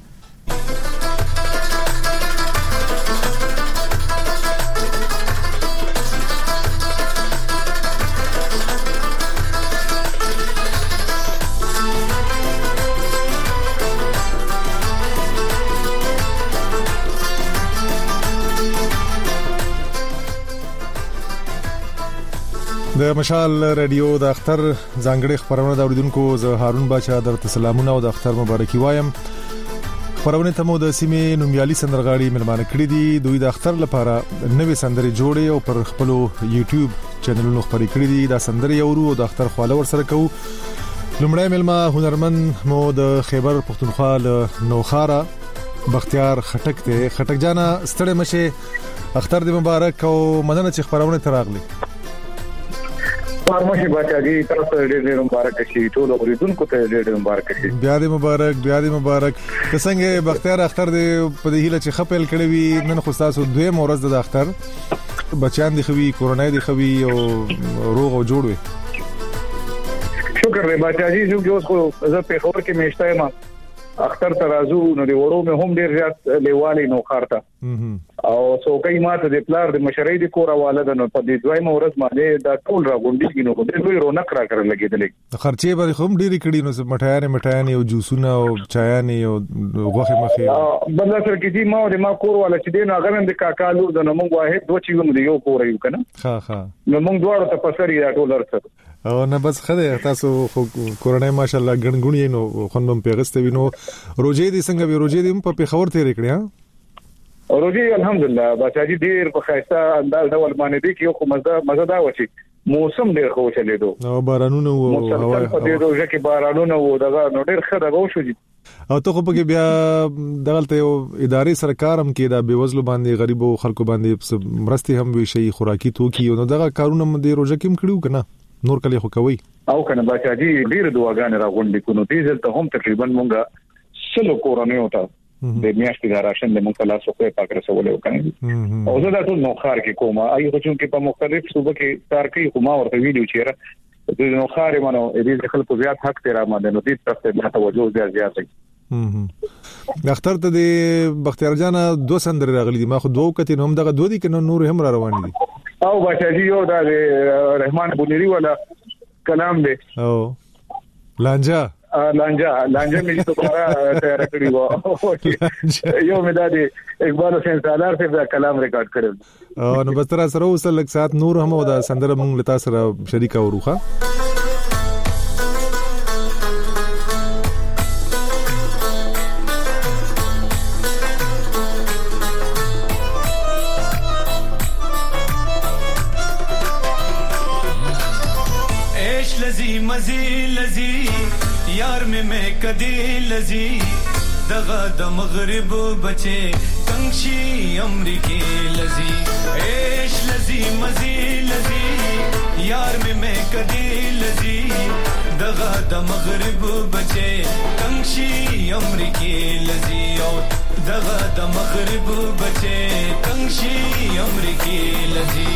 د مشال ریډیو د اختر ځانګړي خبرونه د اوریدونکو زه هارون بچا درته سلامونه او د اختر مبارکي وایم. خبرونه ته مو د سیمې نومیالي سندرغاړي ملمانه کړی دي. دوی د اختر لپاره نوې سندري جوړي او پر خپل یوټیوب چینلونو خبري کړی دي. دا سندري اورو او د اختر خواله ور سره کوو. لومړی ملما هنرمند مو د خیبر پختونخوا له نوخاره بختیار خټک ته خټک جانا ستړي مشه اختر دې مبارک او مننه چې خبرونه تراغلي. فارمشي بچاګي تاسو ډېر ډېر مبارک شي. ټول اوریدونکو ته ډېر ډېر مبارک شي. بیا دې مبارک بیا دې مبارک. څنګه بختیار اختر دې په دې هیله چې خپل کړی وي. نن خو تاسو دوه مورز د اختر بچیان دي خوي کورونای دي خوي او روغ او جوړ وي. شکر دې بچاګي چې اوس خو زه په خبر کې مېشته ما اختر ترازو نو دی وړو مې هم ډیر زیات لیوالي نو خارته او څوکۍ ماته د پلار د مشرۍ د کور حواله ده. نو په دې دویمه ورځ باندې دا ټول را غونډیږي نو د لوی رونق را کړل لګیدلې. خرچې به هم ډېری کړي نو مټایانې مټایانې او جوسونه او چایانې او غوښه مخې بل سره کې دي ما او ما کور والا چې دین هغه د کاکا لور د نو موږ واحد دوه چې موږ یو کور یو کنه. ها ها نو موږ دواړو ته پسري دا ټول ورته او نه بس خدای تاسو خو کورونای ماشالله ګڼګونی نو خونم پیغسته وینو. روزي دي څنګه وی روزي دي په پیښور تیرې کړی ها؟ روزي الحمدلله بچاجي ډیر په خاصه انداز ډول باندې دي کې خو مزه مزه دا وچی موسم ډیر خو چلیدو نو بارانونه او هوا په دې روزه کې بارانونه او دغه نو ډیر خره غو شو دي. او ته خو په بیا دغلته یو ادارې سرکارم کې دا بیوزلو باندې غریبو خلکو باندې مرستي هم وی شي خوراکي توکي نو دغه کارونه مې روزه کې کړیو کنه نور کلی خو کوي او کنه بچاجي ډیر دواګان راغونډي کو نو دې ته هم تقریبا مونږه سلو کورونه وتا د میاشتې د راشن د مونږ لا سوخه پاک رسول وکړي. او زه دا ټول نو خار کې کومه اي خو چې په مختلف صوبه کې کار کوي خو ما ورته ویډیو چیرې د نو خار مانو دې خلکو زیات حق تیرا باندې نو دې تاسو ته توجه زیات زیات د اختر ته د بختیار جان دوه سندره راغلي دي ما خو دوه کتي نوم دغه دوه دي کنه نور هم را روان دي او بچی یو د رحمان بونری ولا کلام دی او لانجا لانجا لانجا مې دوباره تیار کړی و یو مې د اقبال حسین سالار سے دا کلام ریکارډ کړو او نو بس تر سره اوس لږ سات نور هم دا سندره مونږ لتا سره شریکا وروخه यार में मैं कदी लजी दगा द मगरिब बचे कंशी अमरीकी लजी ऐश लजी मजी लजी यार में मैं कदी लजी दगा द मगरिब बचे कंशी अमरीकी लजी और दगा द मगरिब बचे कंशी अमरीकी लजी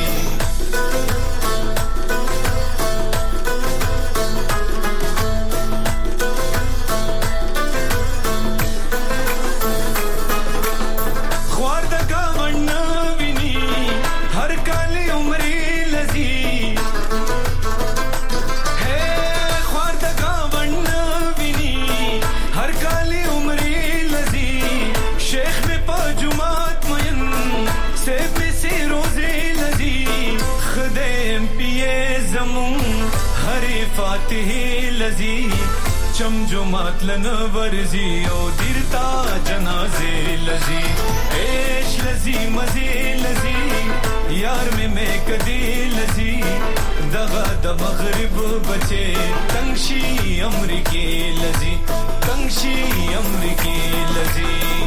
लजी चमजुमात लन वर्जी ओ दिरता जनाजे लजी ऐश लजी मजे लजी यार में मैं कदी लजी दगा द मगरिब बचे तंगशी अमरीकी लजी तंगशी अमरीकी लजी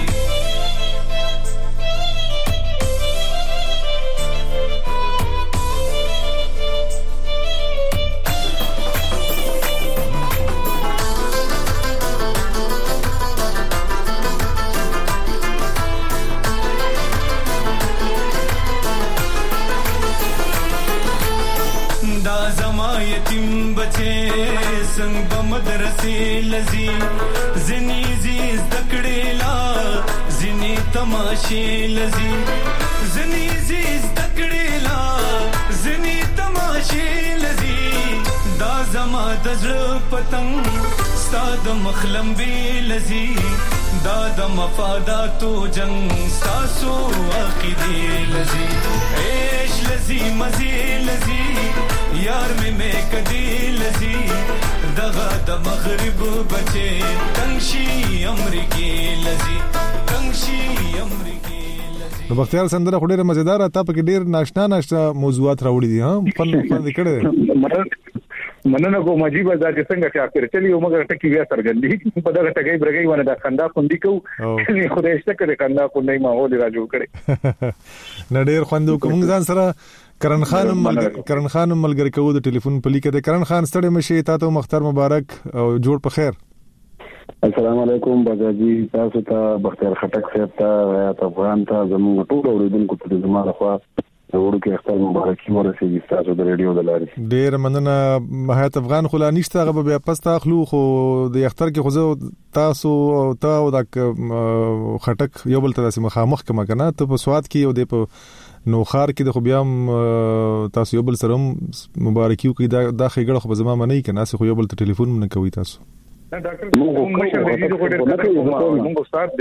संग बमदरसे लजी जिनी जीज दकड़ेला जिनी तमाशे लजी जिनी जीज दकड़ेला जिनी तमाशे लजी दा जमा दजर पतंग साद मखलम बे लजी दाद मफादा तो जंग सासो आखिदे लजी ऐश लजी मजे लजी यार में मैं कदी लजी दगा द मगरिब बचे तंगशी अमरीकी लजी तंगशी अमरीकी लजी نو بختیار سندره خو ډیره مزیدار تا په کې ډیر ناشنا ناشنا موضوعات راوړي دي ها فن فن کړه مننه کوم عجیب ځکه څنګه چې اخر چلی یو مګر ټکی بیا سرګندې په دغه ټکی برګي ونه دا خندا خوندې کو نه خدای شته کړي خندا کو نه ماحول را جوړ کړي نه ډیر خوندو کوم ځان سره کرن خان ملګری کرن خان ملګری کو د ټلیفون په لیکه د کرن خان ستړي مشي تاسو مختار مبارک او جوړ په خیر السلام علیکم بازاجي تاسو ته بختیار خټک صاحب ته حیات افغان ته زموږ ټول اوریدونکو ته زموږ خوا ورو کې اختر مبارکي ورسېږي تاسو د ریډیو د لارې ډیر مننه حیات افغان خو لا نشته غو بیا پستا خلو خو د اختر کې خو تاسو او تا او د خټک یو بل تاسو مخامخ کما کنه ته په سواد کې او د په نو خار کې د خو بیا تاسو یو بل سره مبارکي کوي دا د خېګړه خو زما منی کنه خو یو بل ته ټلیفون نه کوي تاسو ډاکټر موږ مشر دی چې کوډر کړو موږ استاد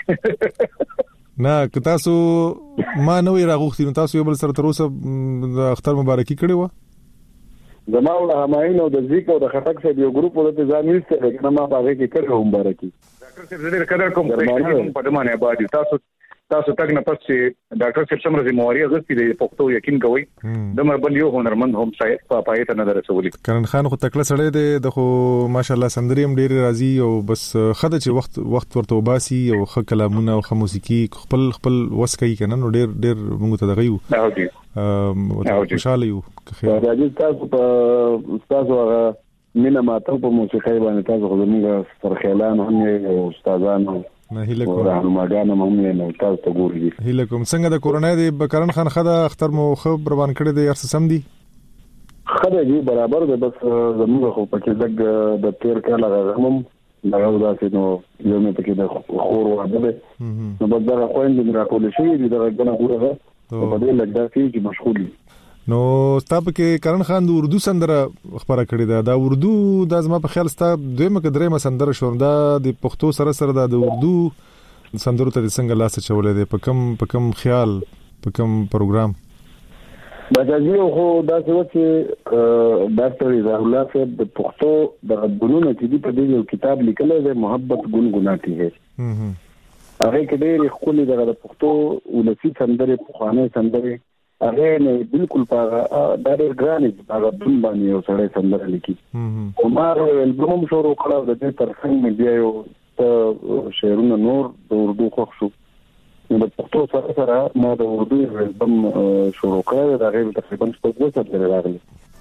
دی نه که تاسو ما نوې راغوختي نو تاسو یو بل سره تر اوسه د اختر مبارکي کړې و زما ول هماین او د ذکر او د خټک سره یو ګروپ ولته ځان نشته لیکن ما په هغه کې کړو مبارکي ډاکټر صاحب زه قدر کوم په دې معنی باندې تاسو تاسو تک نه پس چې ډاکټر صاحب څومره ذمہواری غوښتي دی پښتو یقین کوي د مربل یو هنرمند هم صاحب په پای ته نظر رسولي کرن خان خو تکله سړی دی د خو ماشاءالله سندریم ډیر راضي او بس خدای چې وخت وخت ورته وباسي او خ کلامونه او خ موسیقي خپل خپل وس کوي کنه نو ډیر ډیر موږ ته دغیو او خوشاله یو راځي تاسو په تاسو هغه مینه ماته په موسیقي باندې تاسو خو زموږ سرخیلان هم او استادانو نه هله کوم راهنماګان هم نه تاسو ته ګوري هله کوم څنګه د کورونا دی بکرن خان خدا اختر مو خبر روان کړی دی ارس سم دی خدای دی برابر ده بس زموږ خو پکې لګ د تیر کال راغلم دا وداسې نو یو مې پکې د خور واده ده نو بس دا خويندې راټول شي دي دا غنه غوړه په دې لږ دا چې مشغول نو ستاسو کې کرن خان د اردو سندره خبره کړې ده دا اردو د زما په خیال ستاسو دویمه کډرې ما سندره شو دا د پښتو سره سره د اردو سندرو ته څنګه لاس چولې ده په کم په کم خیال په کم پروګرام بجازي خو دا څه چې ډاکټر رضا الله صاحب د پښتو د غنونو چې دی په دې کتاب لیکل دی محبت ګنګناتی ہے هغه کې ډېر خولي دغه پښتو ولسی سندره په خوانه سندره هغه نه بالکل پاغه دا ډېر ګران دي هغه بم باندې یو سړی سندره لیکي عمر البوم شروع کړو د دې ترڅنګ مې بیا یو شعرونه نور د اردو خوښ شو نو په پښتو سره سره ما د اردو البوم شروع کړو دا غیر تقریبا څو څه سره راغلی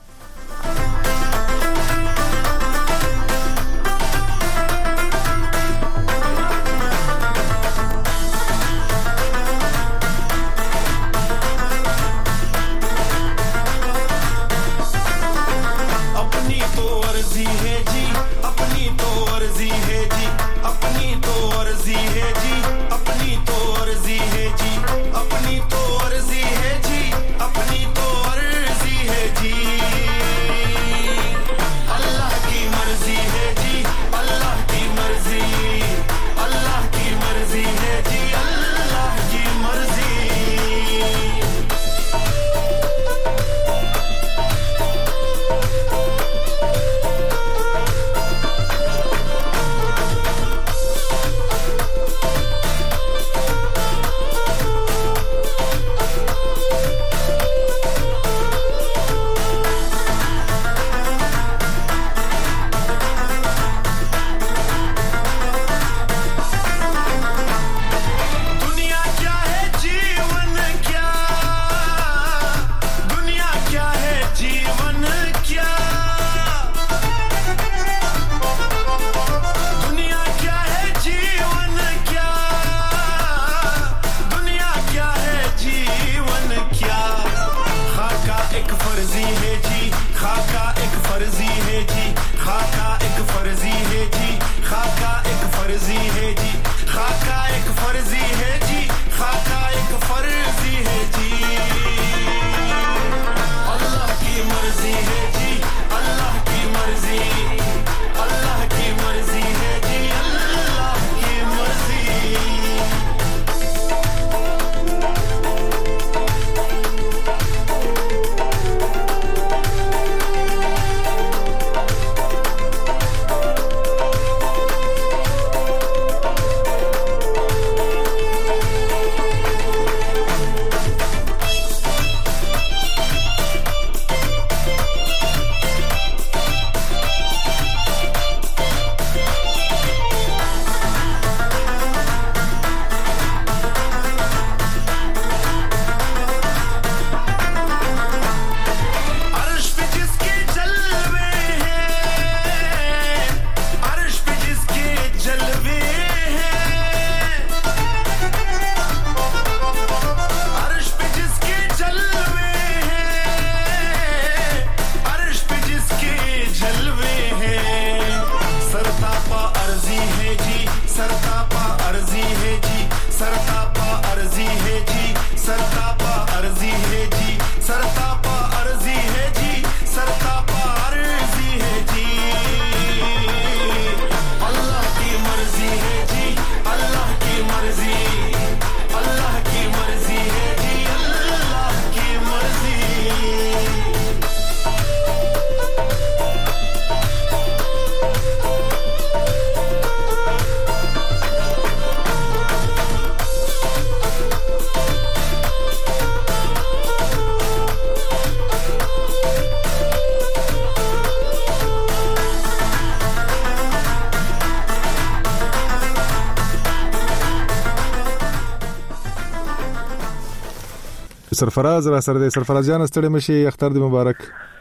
سرفراز را سره د سرفراز جان ستړي مشي اختر د مبارک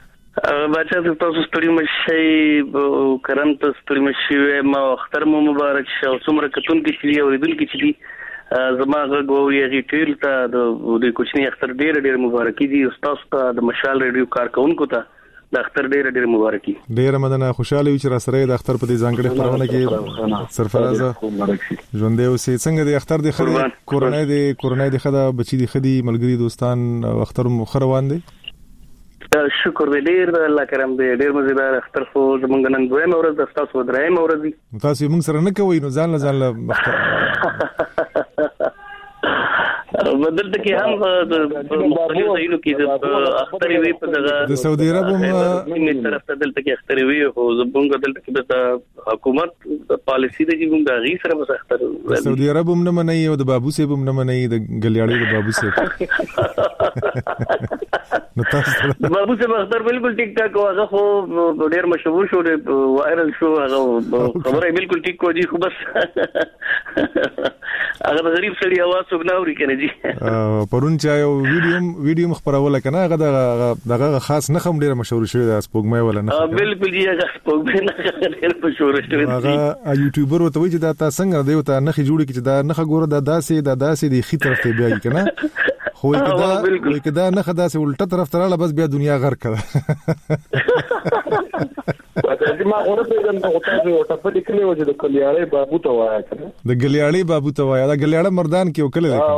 بچا تاسو ستړي مشي کرم تاسو ستړي مشي ما اختر مو مبارک شه څومره کتون کې چې اوریدل کې چې زما غوړي غي ټیل ته د کوچنی اختر ډیر ډیر مبارکي دي تاسو ته د مشال ریډیو کارکونکو ته د اختر ډېر ډېر مبارکي. ډېر مننه، خوشاله یو چې را سره د اختر په دې ځانګړي خبرونه کې سرفرازه ژوندې اوسې. څنګه د اختر د خدای کورنۍ د کورنۍ د خدای بچی د خدي ملګری دوستان اختر مخ روان دي؟ شکر دې ډېر الله کرم دې ډېر مزیدار اختر خو زمونږ نن دویم ورځ د تاسو دریم ورځ دي. تاسو موږ سره نه کوي نو ځان له ځان له بدلته کې هم د مختلفو ځایونو کې د اختر وی په دغه د سعودي عرب هم موږ طرف ته دلته کې اختر وی خو زمونږ دلته کې د حکومت پالیسی د جګونګ غي سره بس اختر د سعودي عرب هم نه مني او د بابو سیب هم نه مني د ګلیاړي د بابو سیب نو تاسو بابو سیب اختر بالکل ټیک ټاک هغه خو ډېر مشهور شو وایرل شو هغه خبره بالکل ټیک کو دي خو بس هغه غریب سړي आवाज وګناوري کنه جی پرون چا یو ویډیو ویډیو مخبرول کنه هغه دغه خاص نه خم ډیر مشهور شوی د سپوږمۍ ولا نه بالکل جی هغه سپوږمۍ نه ډیر مشهور شوی دی هغه یوټیوبر وته وی چې دا تاسو څنګه دی وته نه خې جوړی چې دا نه ګوره دا داسې دا داسې دی خې طرف ته بیاي کنه خو کدا وای کدا نه خدا سه الټه طرف ته لاله بس بیا دنیا غر کړه ما غوړه پیژن ته تاسو او ټپټ کلی و چې د ګلیاړي بابو ته وایي کنه د ګلیاړي بابو ته وایي دا ګلیاړه مردان کې وکړل دی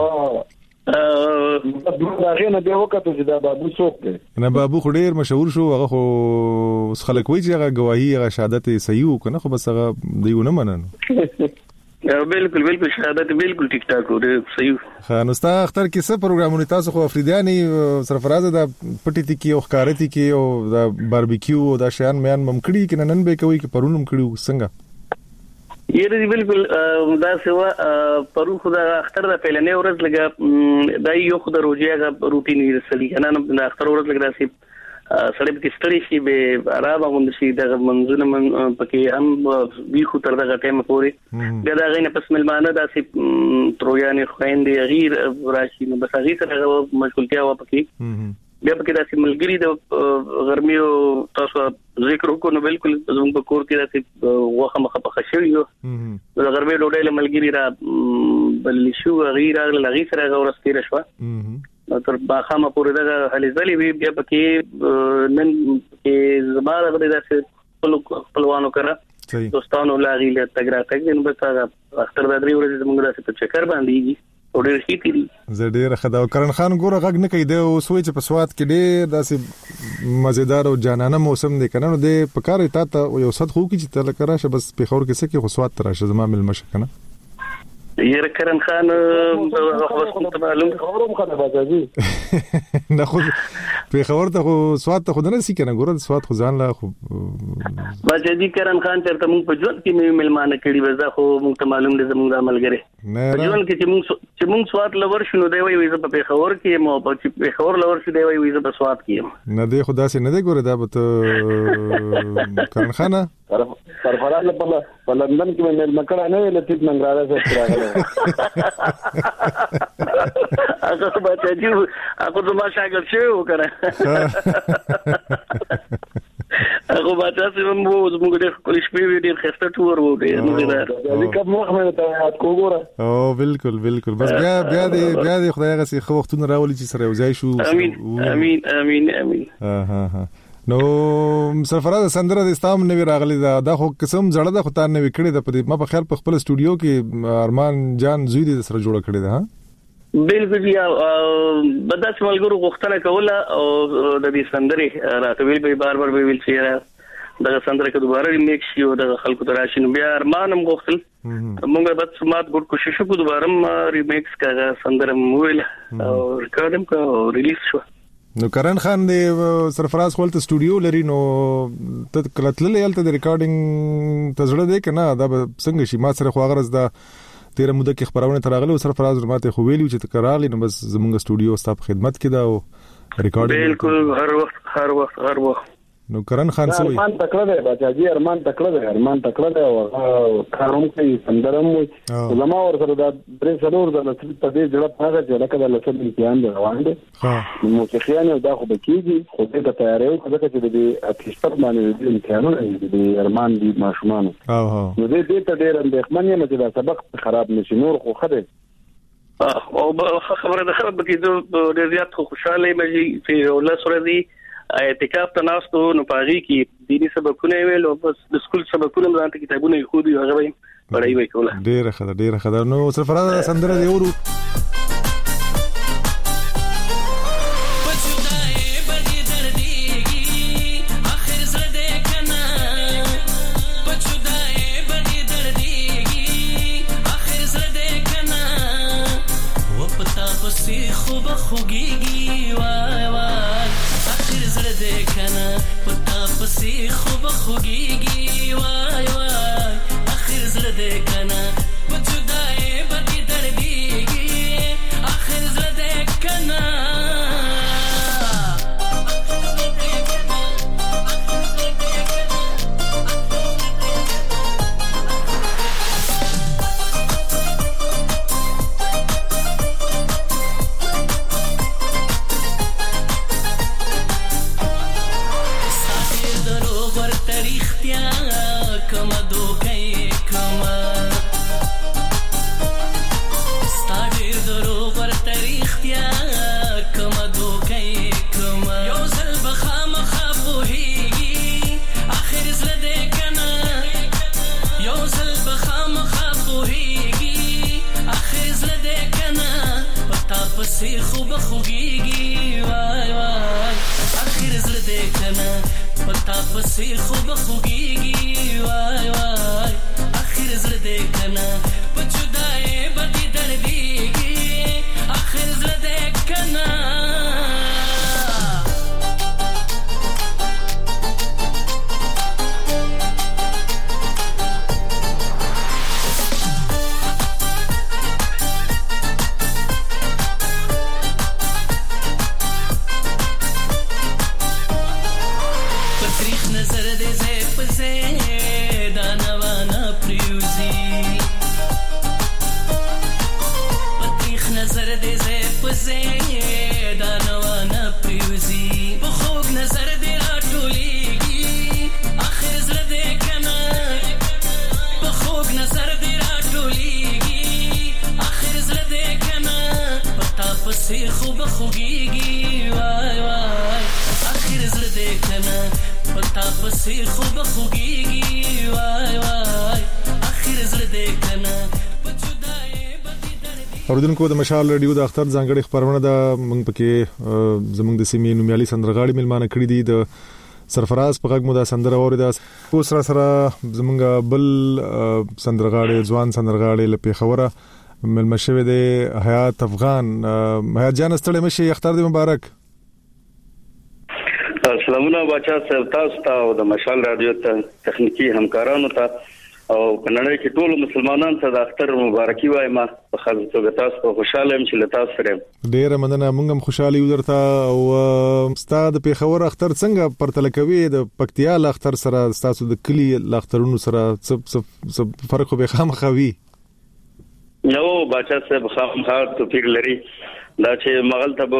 اه دغه نه به وکړو چې دا بابو څوک دی نه بابو خو ډیر مشهور شو هغه خو خلک وایي چې هغه گواهی هغه شهادت صحیح کنه خو بس هغه دیونه مننه بالکل بالکل شهادت بالکل ټیک ټاک و صحیح. خا نو ستا اختر کې څه پروګرامونه تاسو خو افریدیانی سرفراز د پټی تی کې او ښکارتی کې او د باربیکیو او د شان میان ممکړي کې نن به کوي کې پرونم کړیو څنګه یره بالکل دا سوا پرون خدا اختر د پیلنې ورځ لګا دا یو خدا روزيغه روټین رسلي کنه نن اختر ورځ لګا سي سړی په ستړي شي به آرام غوند شي د منځونه من پکې هم وی خو تر دغه ټیم پورې دا غینه پس ملمانه داسې ترویانې خويندې غیر راشي نو بس غیر سره مشغولتیا و پکې بیا پکې داسې ملګری د ګرمي او تاسو ذکر وکړو نو بالکل زموږ په کور کې داسې وخه مخه په خشوي یو د ګرمي ډوډۍ له ملګری را بل شو غیر اغله غیر سره ورسته رشوه تر باخامه پورې دا هلې ځلې وی بیا پکې نن کې زماره غوډه داسې خپلوانو کړه دوستانو لاغي له تګرا تګ نو بس هغه اختر د درې ورځې موږ داسې په چکر باندې او ډېر شي دي زه ډېر خدا کرن خان ګوره غږ نه کوي د سوچ په سواد کې ډېر داسې مزیدار او جانانه موسم دی کنه نو د پکاره تا ته یو صد خو کې چې تل کراشه بس په خور کې سکه خو سواد تراشه زما مل مشه کنه یره کرن خان خو څه معلوم خبرم خدای بازي نه خو په خبر ته خو سواد ته خو نه سې کنه ګوره سواد خو ځان لا خو بازي کرن خان ترته موږ په ژوند کې مې ملمانه کړي وځه خو موږ ته معلوم دي زموږ د عملګری په ژوند کې چې موږ چې موږ سواد لور شنو دی وي وځه په خبر کې مو په خبر لور شې دی وي وځه په سواد کې نه دی خدا سي نه دی ګوره دا به کرن خان سرفراز په لندن کې مې مکړه نه ویل چې منګراله سره راغله هغه به چې هغه زما شاګرد شوی وکړه هغه به تاسو مو زموږ د کلیش په ویډیو خسته ټور وو دی نو دا دې کوم وخت مې ته یاد کوګوره او بالکل بالکل بس بیا بیا دې بیا دې خدای غسي خو وختونه راولي چې سره وځي شو امين امين امين امين ها ها ها نو سرفراز سندره د استام نوی راغلی دا د خو قسم زړه د خدای نوی کړی د په ما په خیال په خپل استودیو کې ارمان جان زوی د سره جوړ کړی دا ها بالکل یا بداس ملګرو غوښتنه کوله او د دې سندره راته ویل به بار بار به ویل چې دا سندره کې دوباره ریمیکس شي او د خلکو تراشي نو بیا ارمان هم غوښتل موږ به سمات ګډ کوشش وکړو دوباره ریمیکس کاغه سندره مویل او ریکارډم کا ریلیز شو نو کرن خان دی سرفراز خپل استودیو لري نو ته کلتل یالته د ریکارډینګ تزړه دی کنه دا څنګه شي ما سره خو غرض دا تیر موده کې خبرونه تراغله سرفراز ماته خو ویلو چې تکرالی نو بس زمونږ استودیو ستاسو خدمت کې دا او ریکارډینګ بالکل هر وخت هر وخت هر وخت نو کرن خان سوي ارمان تکړه دی بچاجي ارمان تکړه دی ارمان تکړه دی او کاروم کوي سندرم وي زما ور سره دا درې څلور د په دې جوړه پاره چې لکه د لسل امتحان دی روان دي ها نو چې خیانه دا خو بکیږي خو دې ته تیارې او کله چې د اټیسټر باندې د امتحانونو د ارمان دي ماشومان او ها نو دې دې ته ډېر اندېښمن یم چې دا سبق خراب نشي نور خو خده او خبره ده خبره بکې د ډېر زیات خوشاله مې چې الله سره دي اعتکاف ته ناستو نو پاغي کې دینی سبقونه ویل او بس د سکول سبقونه ځانته کتابونه خو دی هغه وي پڑھائی وکوله. ډیره خدای ډیره خدای. نو سرفراز سندره دی ورو خوږیږي وای وای اخر زړه دې کنه پتا پسې خوب خوږیږي وای وای اخر زړه دې کنه پچدای بدی دردیږي اخر زړه دې کنه پسې خوب خوږیږي وای وای اخر زړه دې کنه پتا پسې خوب خوږیږي وای وای اخر زړه دې کنه پچدای بدی دردیږي اخر زړه دې کنه خوب خوږیږي وای وای اخر زړه دې کنه پتا پسې خوب خوږیږي وای وای اخر زړه دې کنه اوردونکو د مشال رادیو د اختر ځانګړي خبرونه د موږ پکې زموږ د سیمې نومیالي سندرغاړي ملمانه کړی دي د سرفراز په غږ مو د سندره اوري د اوس را سره زموږ بل سندرغاړي ځوان سندرغاړي لپاره خبره ملمشوي د حیات افغان. حیات جان ستړي مشي اختر دې مبارک. سلامونه بچا صاحب تاسو ته او د مشال رادیو ته تخنیکی همکارانو ته او کنړې کې ټول مسلمانانو ته د اختر مبارکي وایم. په خاص توګه تاسو په خوشاله يم چې تاسو سره ډیره مننه. موږ هم خوشاله یو درته او ستاد په خبر اختر څنګه پرتل کوي د پکتیا ل اختر سره تاسو د کلی ل اخترونو سره څه فرق به خام خوي؟ نو بچا صاحب خامخا توفیق لري دا چې مغل ته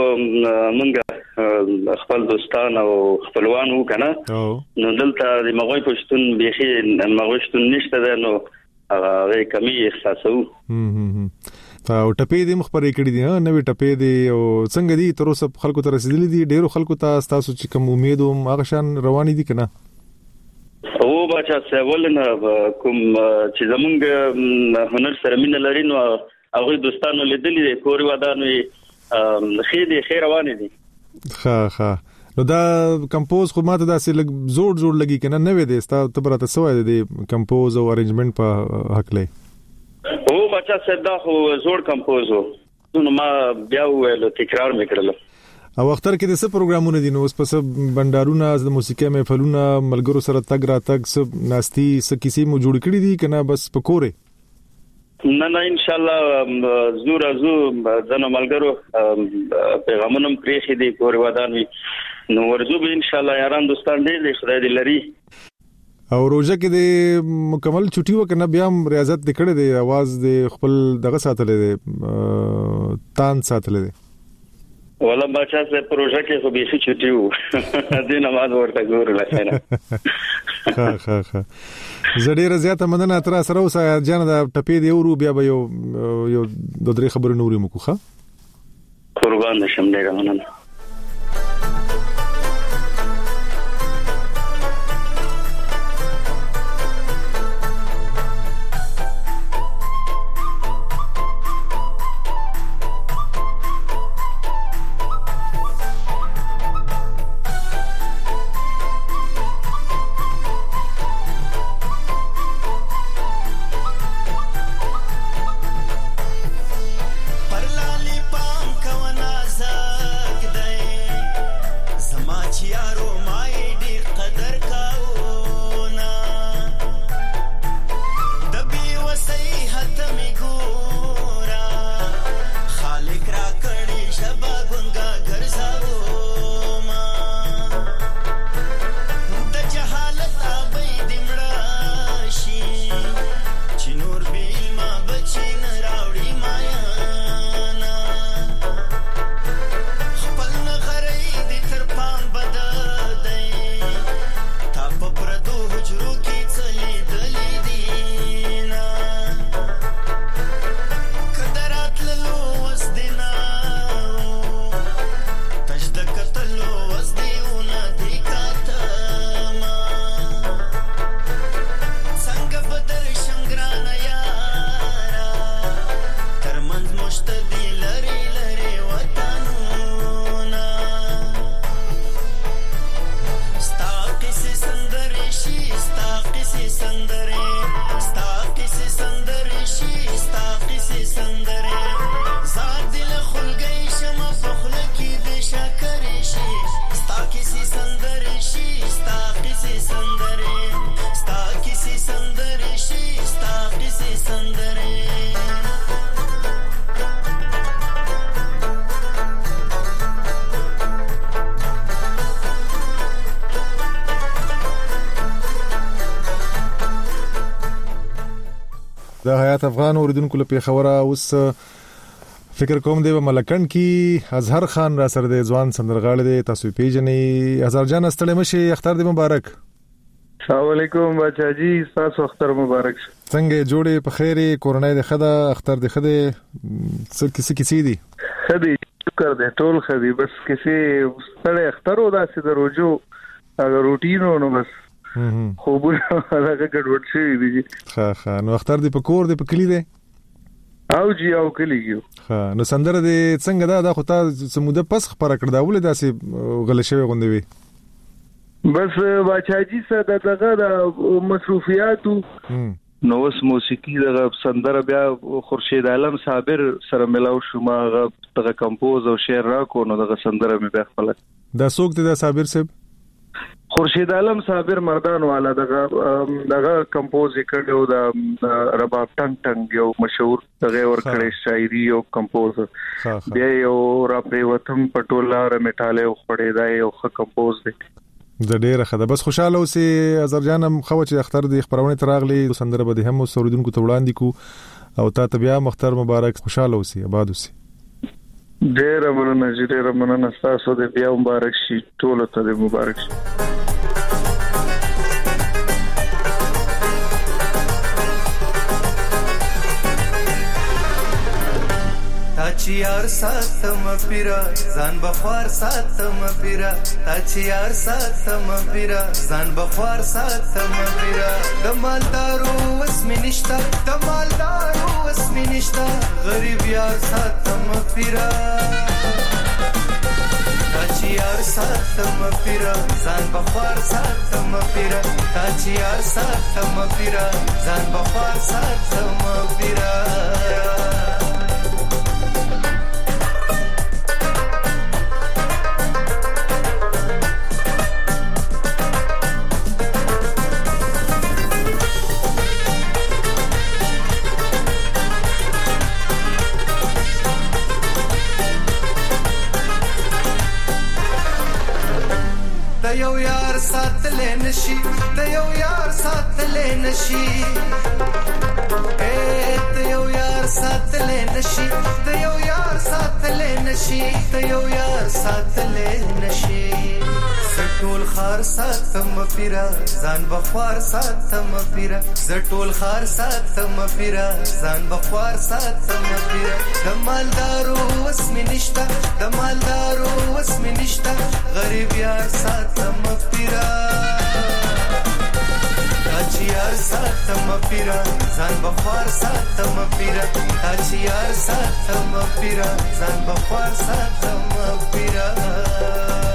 مونږ خپل دوستان او خپلوان وو کنه نو دلته د مغوي پښتون بيخي مغوي پښتون نشته ده نو هغه کمی احساسو. هم تا ټپې دې مخبرې کړې دي نوې ټپې دي او څنګه دي تر اوسه خلکو ته رسیدلې دي؟ ډېرو خلکو ته تاسو چې کوم امید او هغه شان روانې دي کنه؟ او بچا سوالنه کوم چې زمونږ هنر سره مين لري نو هغه دوستانو لیدلې کوري ودانوي خې دي خیر روانې دي. ها ها نو دا کمپوز خو ماته داسې لګ زوړ زوړ لګي کنه نوې دي ستا ته برته سوې دي کمپوز او ارینجمنت په حق لې؟ او بچا سدا خو زوړ کمپوز نو ما بیا ویل تکرار میکړل. او اختر کې د څه پروګرامونه دي نو اوس په څه بندارونه د موسیقي محفلونه ملګرو سره تګ را تګ څه ناستي څه کیسې مو جوړ کړې دي کنه بس پکوره؟ نه نه ان شاء الله زور ازو ځنه ملګرو پیغامونه پریخي دي کور ودانوي نو ورزو به ان شاء الله یاران دوستان دې خدای دې لري. او روزه کې د مکمل چټي وکنه بیا ریاضت دکړه دی आवाज د خپل دغه ساتلې دی تان ساتلې دی ولا بچا سه پروژه کې خو به شي چټیو دې نماز ورته ګور لښنه ها ها ها زړه زیاته مننه تر سره اوسه جان د ټپې دی ورو بیا به یو یو د درې خبرو نوري مکوخه قربان نشم ډیر مننه. شي ستا قصې سندرې ستا قصې سندرې شي ستا قصې سندرې زاد دل خلګي شمه فخله کې د شکرې شي ستا قصې سندرې شي ستا قصې سندرې ستا قصې سندرې شي ستا قصې سندرې د حیات افغان اوریدونکو له پیښوره اوس فکر کوم دی ملکن کې اظهر خان را سره د ځوان سندرغاړي دی تاسو پیژنې اظهر جان ستړي مشي اختر دی مبارک. السلام علیکم بچا جی تاسو اختر مبارک. څنګه جوړې په خیره کورونای د خدا اختر د خده څه کیسه کیسه دي خدي شکر دې ټول خدي بس کیسه ستړي اختر ودا سي د روزو اگر روټینو نو بس خو به هغه ګډوډ شي دي. ها ها نو اختر دې په کور دې په کلی دی او جی او کلی یو. ها نو سندره دې څنګه دا د خو ته سموده پس خبره کړ دا ولې داسې غل شوی غوندوي بس باچاجي سره دغه د مصروفیاتو نو اوس موسیقي دغه سندره بیا خورشید عالم صابر سره ملاو شو ما دغه کمپوز او شعر را کو نو دغه سندره مې بیا خپل دا څوک دی دا صابر صاحب خورشید عالم صابر مردان والا دغه دغه کمپوز کړو د رباب ټنګ ټنګ یو مشهور دغه ور کړی شاعري او کمپوز بیا یو را پریوتم پټولا ر میټاله او خړې دا یو ښه کمپوز دی د ډیره خده بس خوشاله اوسې اظهر جانم خو چې اختر دی خبرونه تراغلي سندره به هم سوریدونکو ته وړاندې کو او تا ته بیا مختار مبارک خوشاله اوسې آباد اوسې. ډیره مننه ډیره مننه تاسو دې بیا مبارک شي ټول ته دې مبارک شي. چې یار ساتم پیرا ځان بخوار ساتم پیرا تا چې یار ساتم پیرا ځان بخوار ساتم پیرا د مالدارو وسم نشتا د مالدارو وسم نشتا غریب یار ساتم پیرا تا چې یار ساتم پیرا ځان بخوار ساتم پیرا تا چې یار ساتم پیرا ځان بخوار ساتم پیرا نشي د یو یار ساتلې نشي اے د یو یار ساتلې نشي د یو یار ساتلې نشي د یو یار ساتلې نشي زټول خار ساتم پیرا ځان بخوار ساتم پیرا زټول خار ساتم پیرا ځان بخوار ساتم پیرا د مالدارو وسم نشتا د مالدارو وسم نشتا غریب یار ساتم پیرا چې یار ساتم پیرا ځان بخوار ساتم پیرا چې یار ساتم پیرا ځان بخوار ساتم پیرا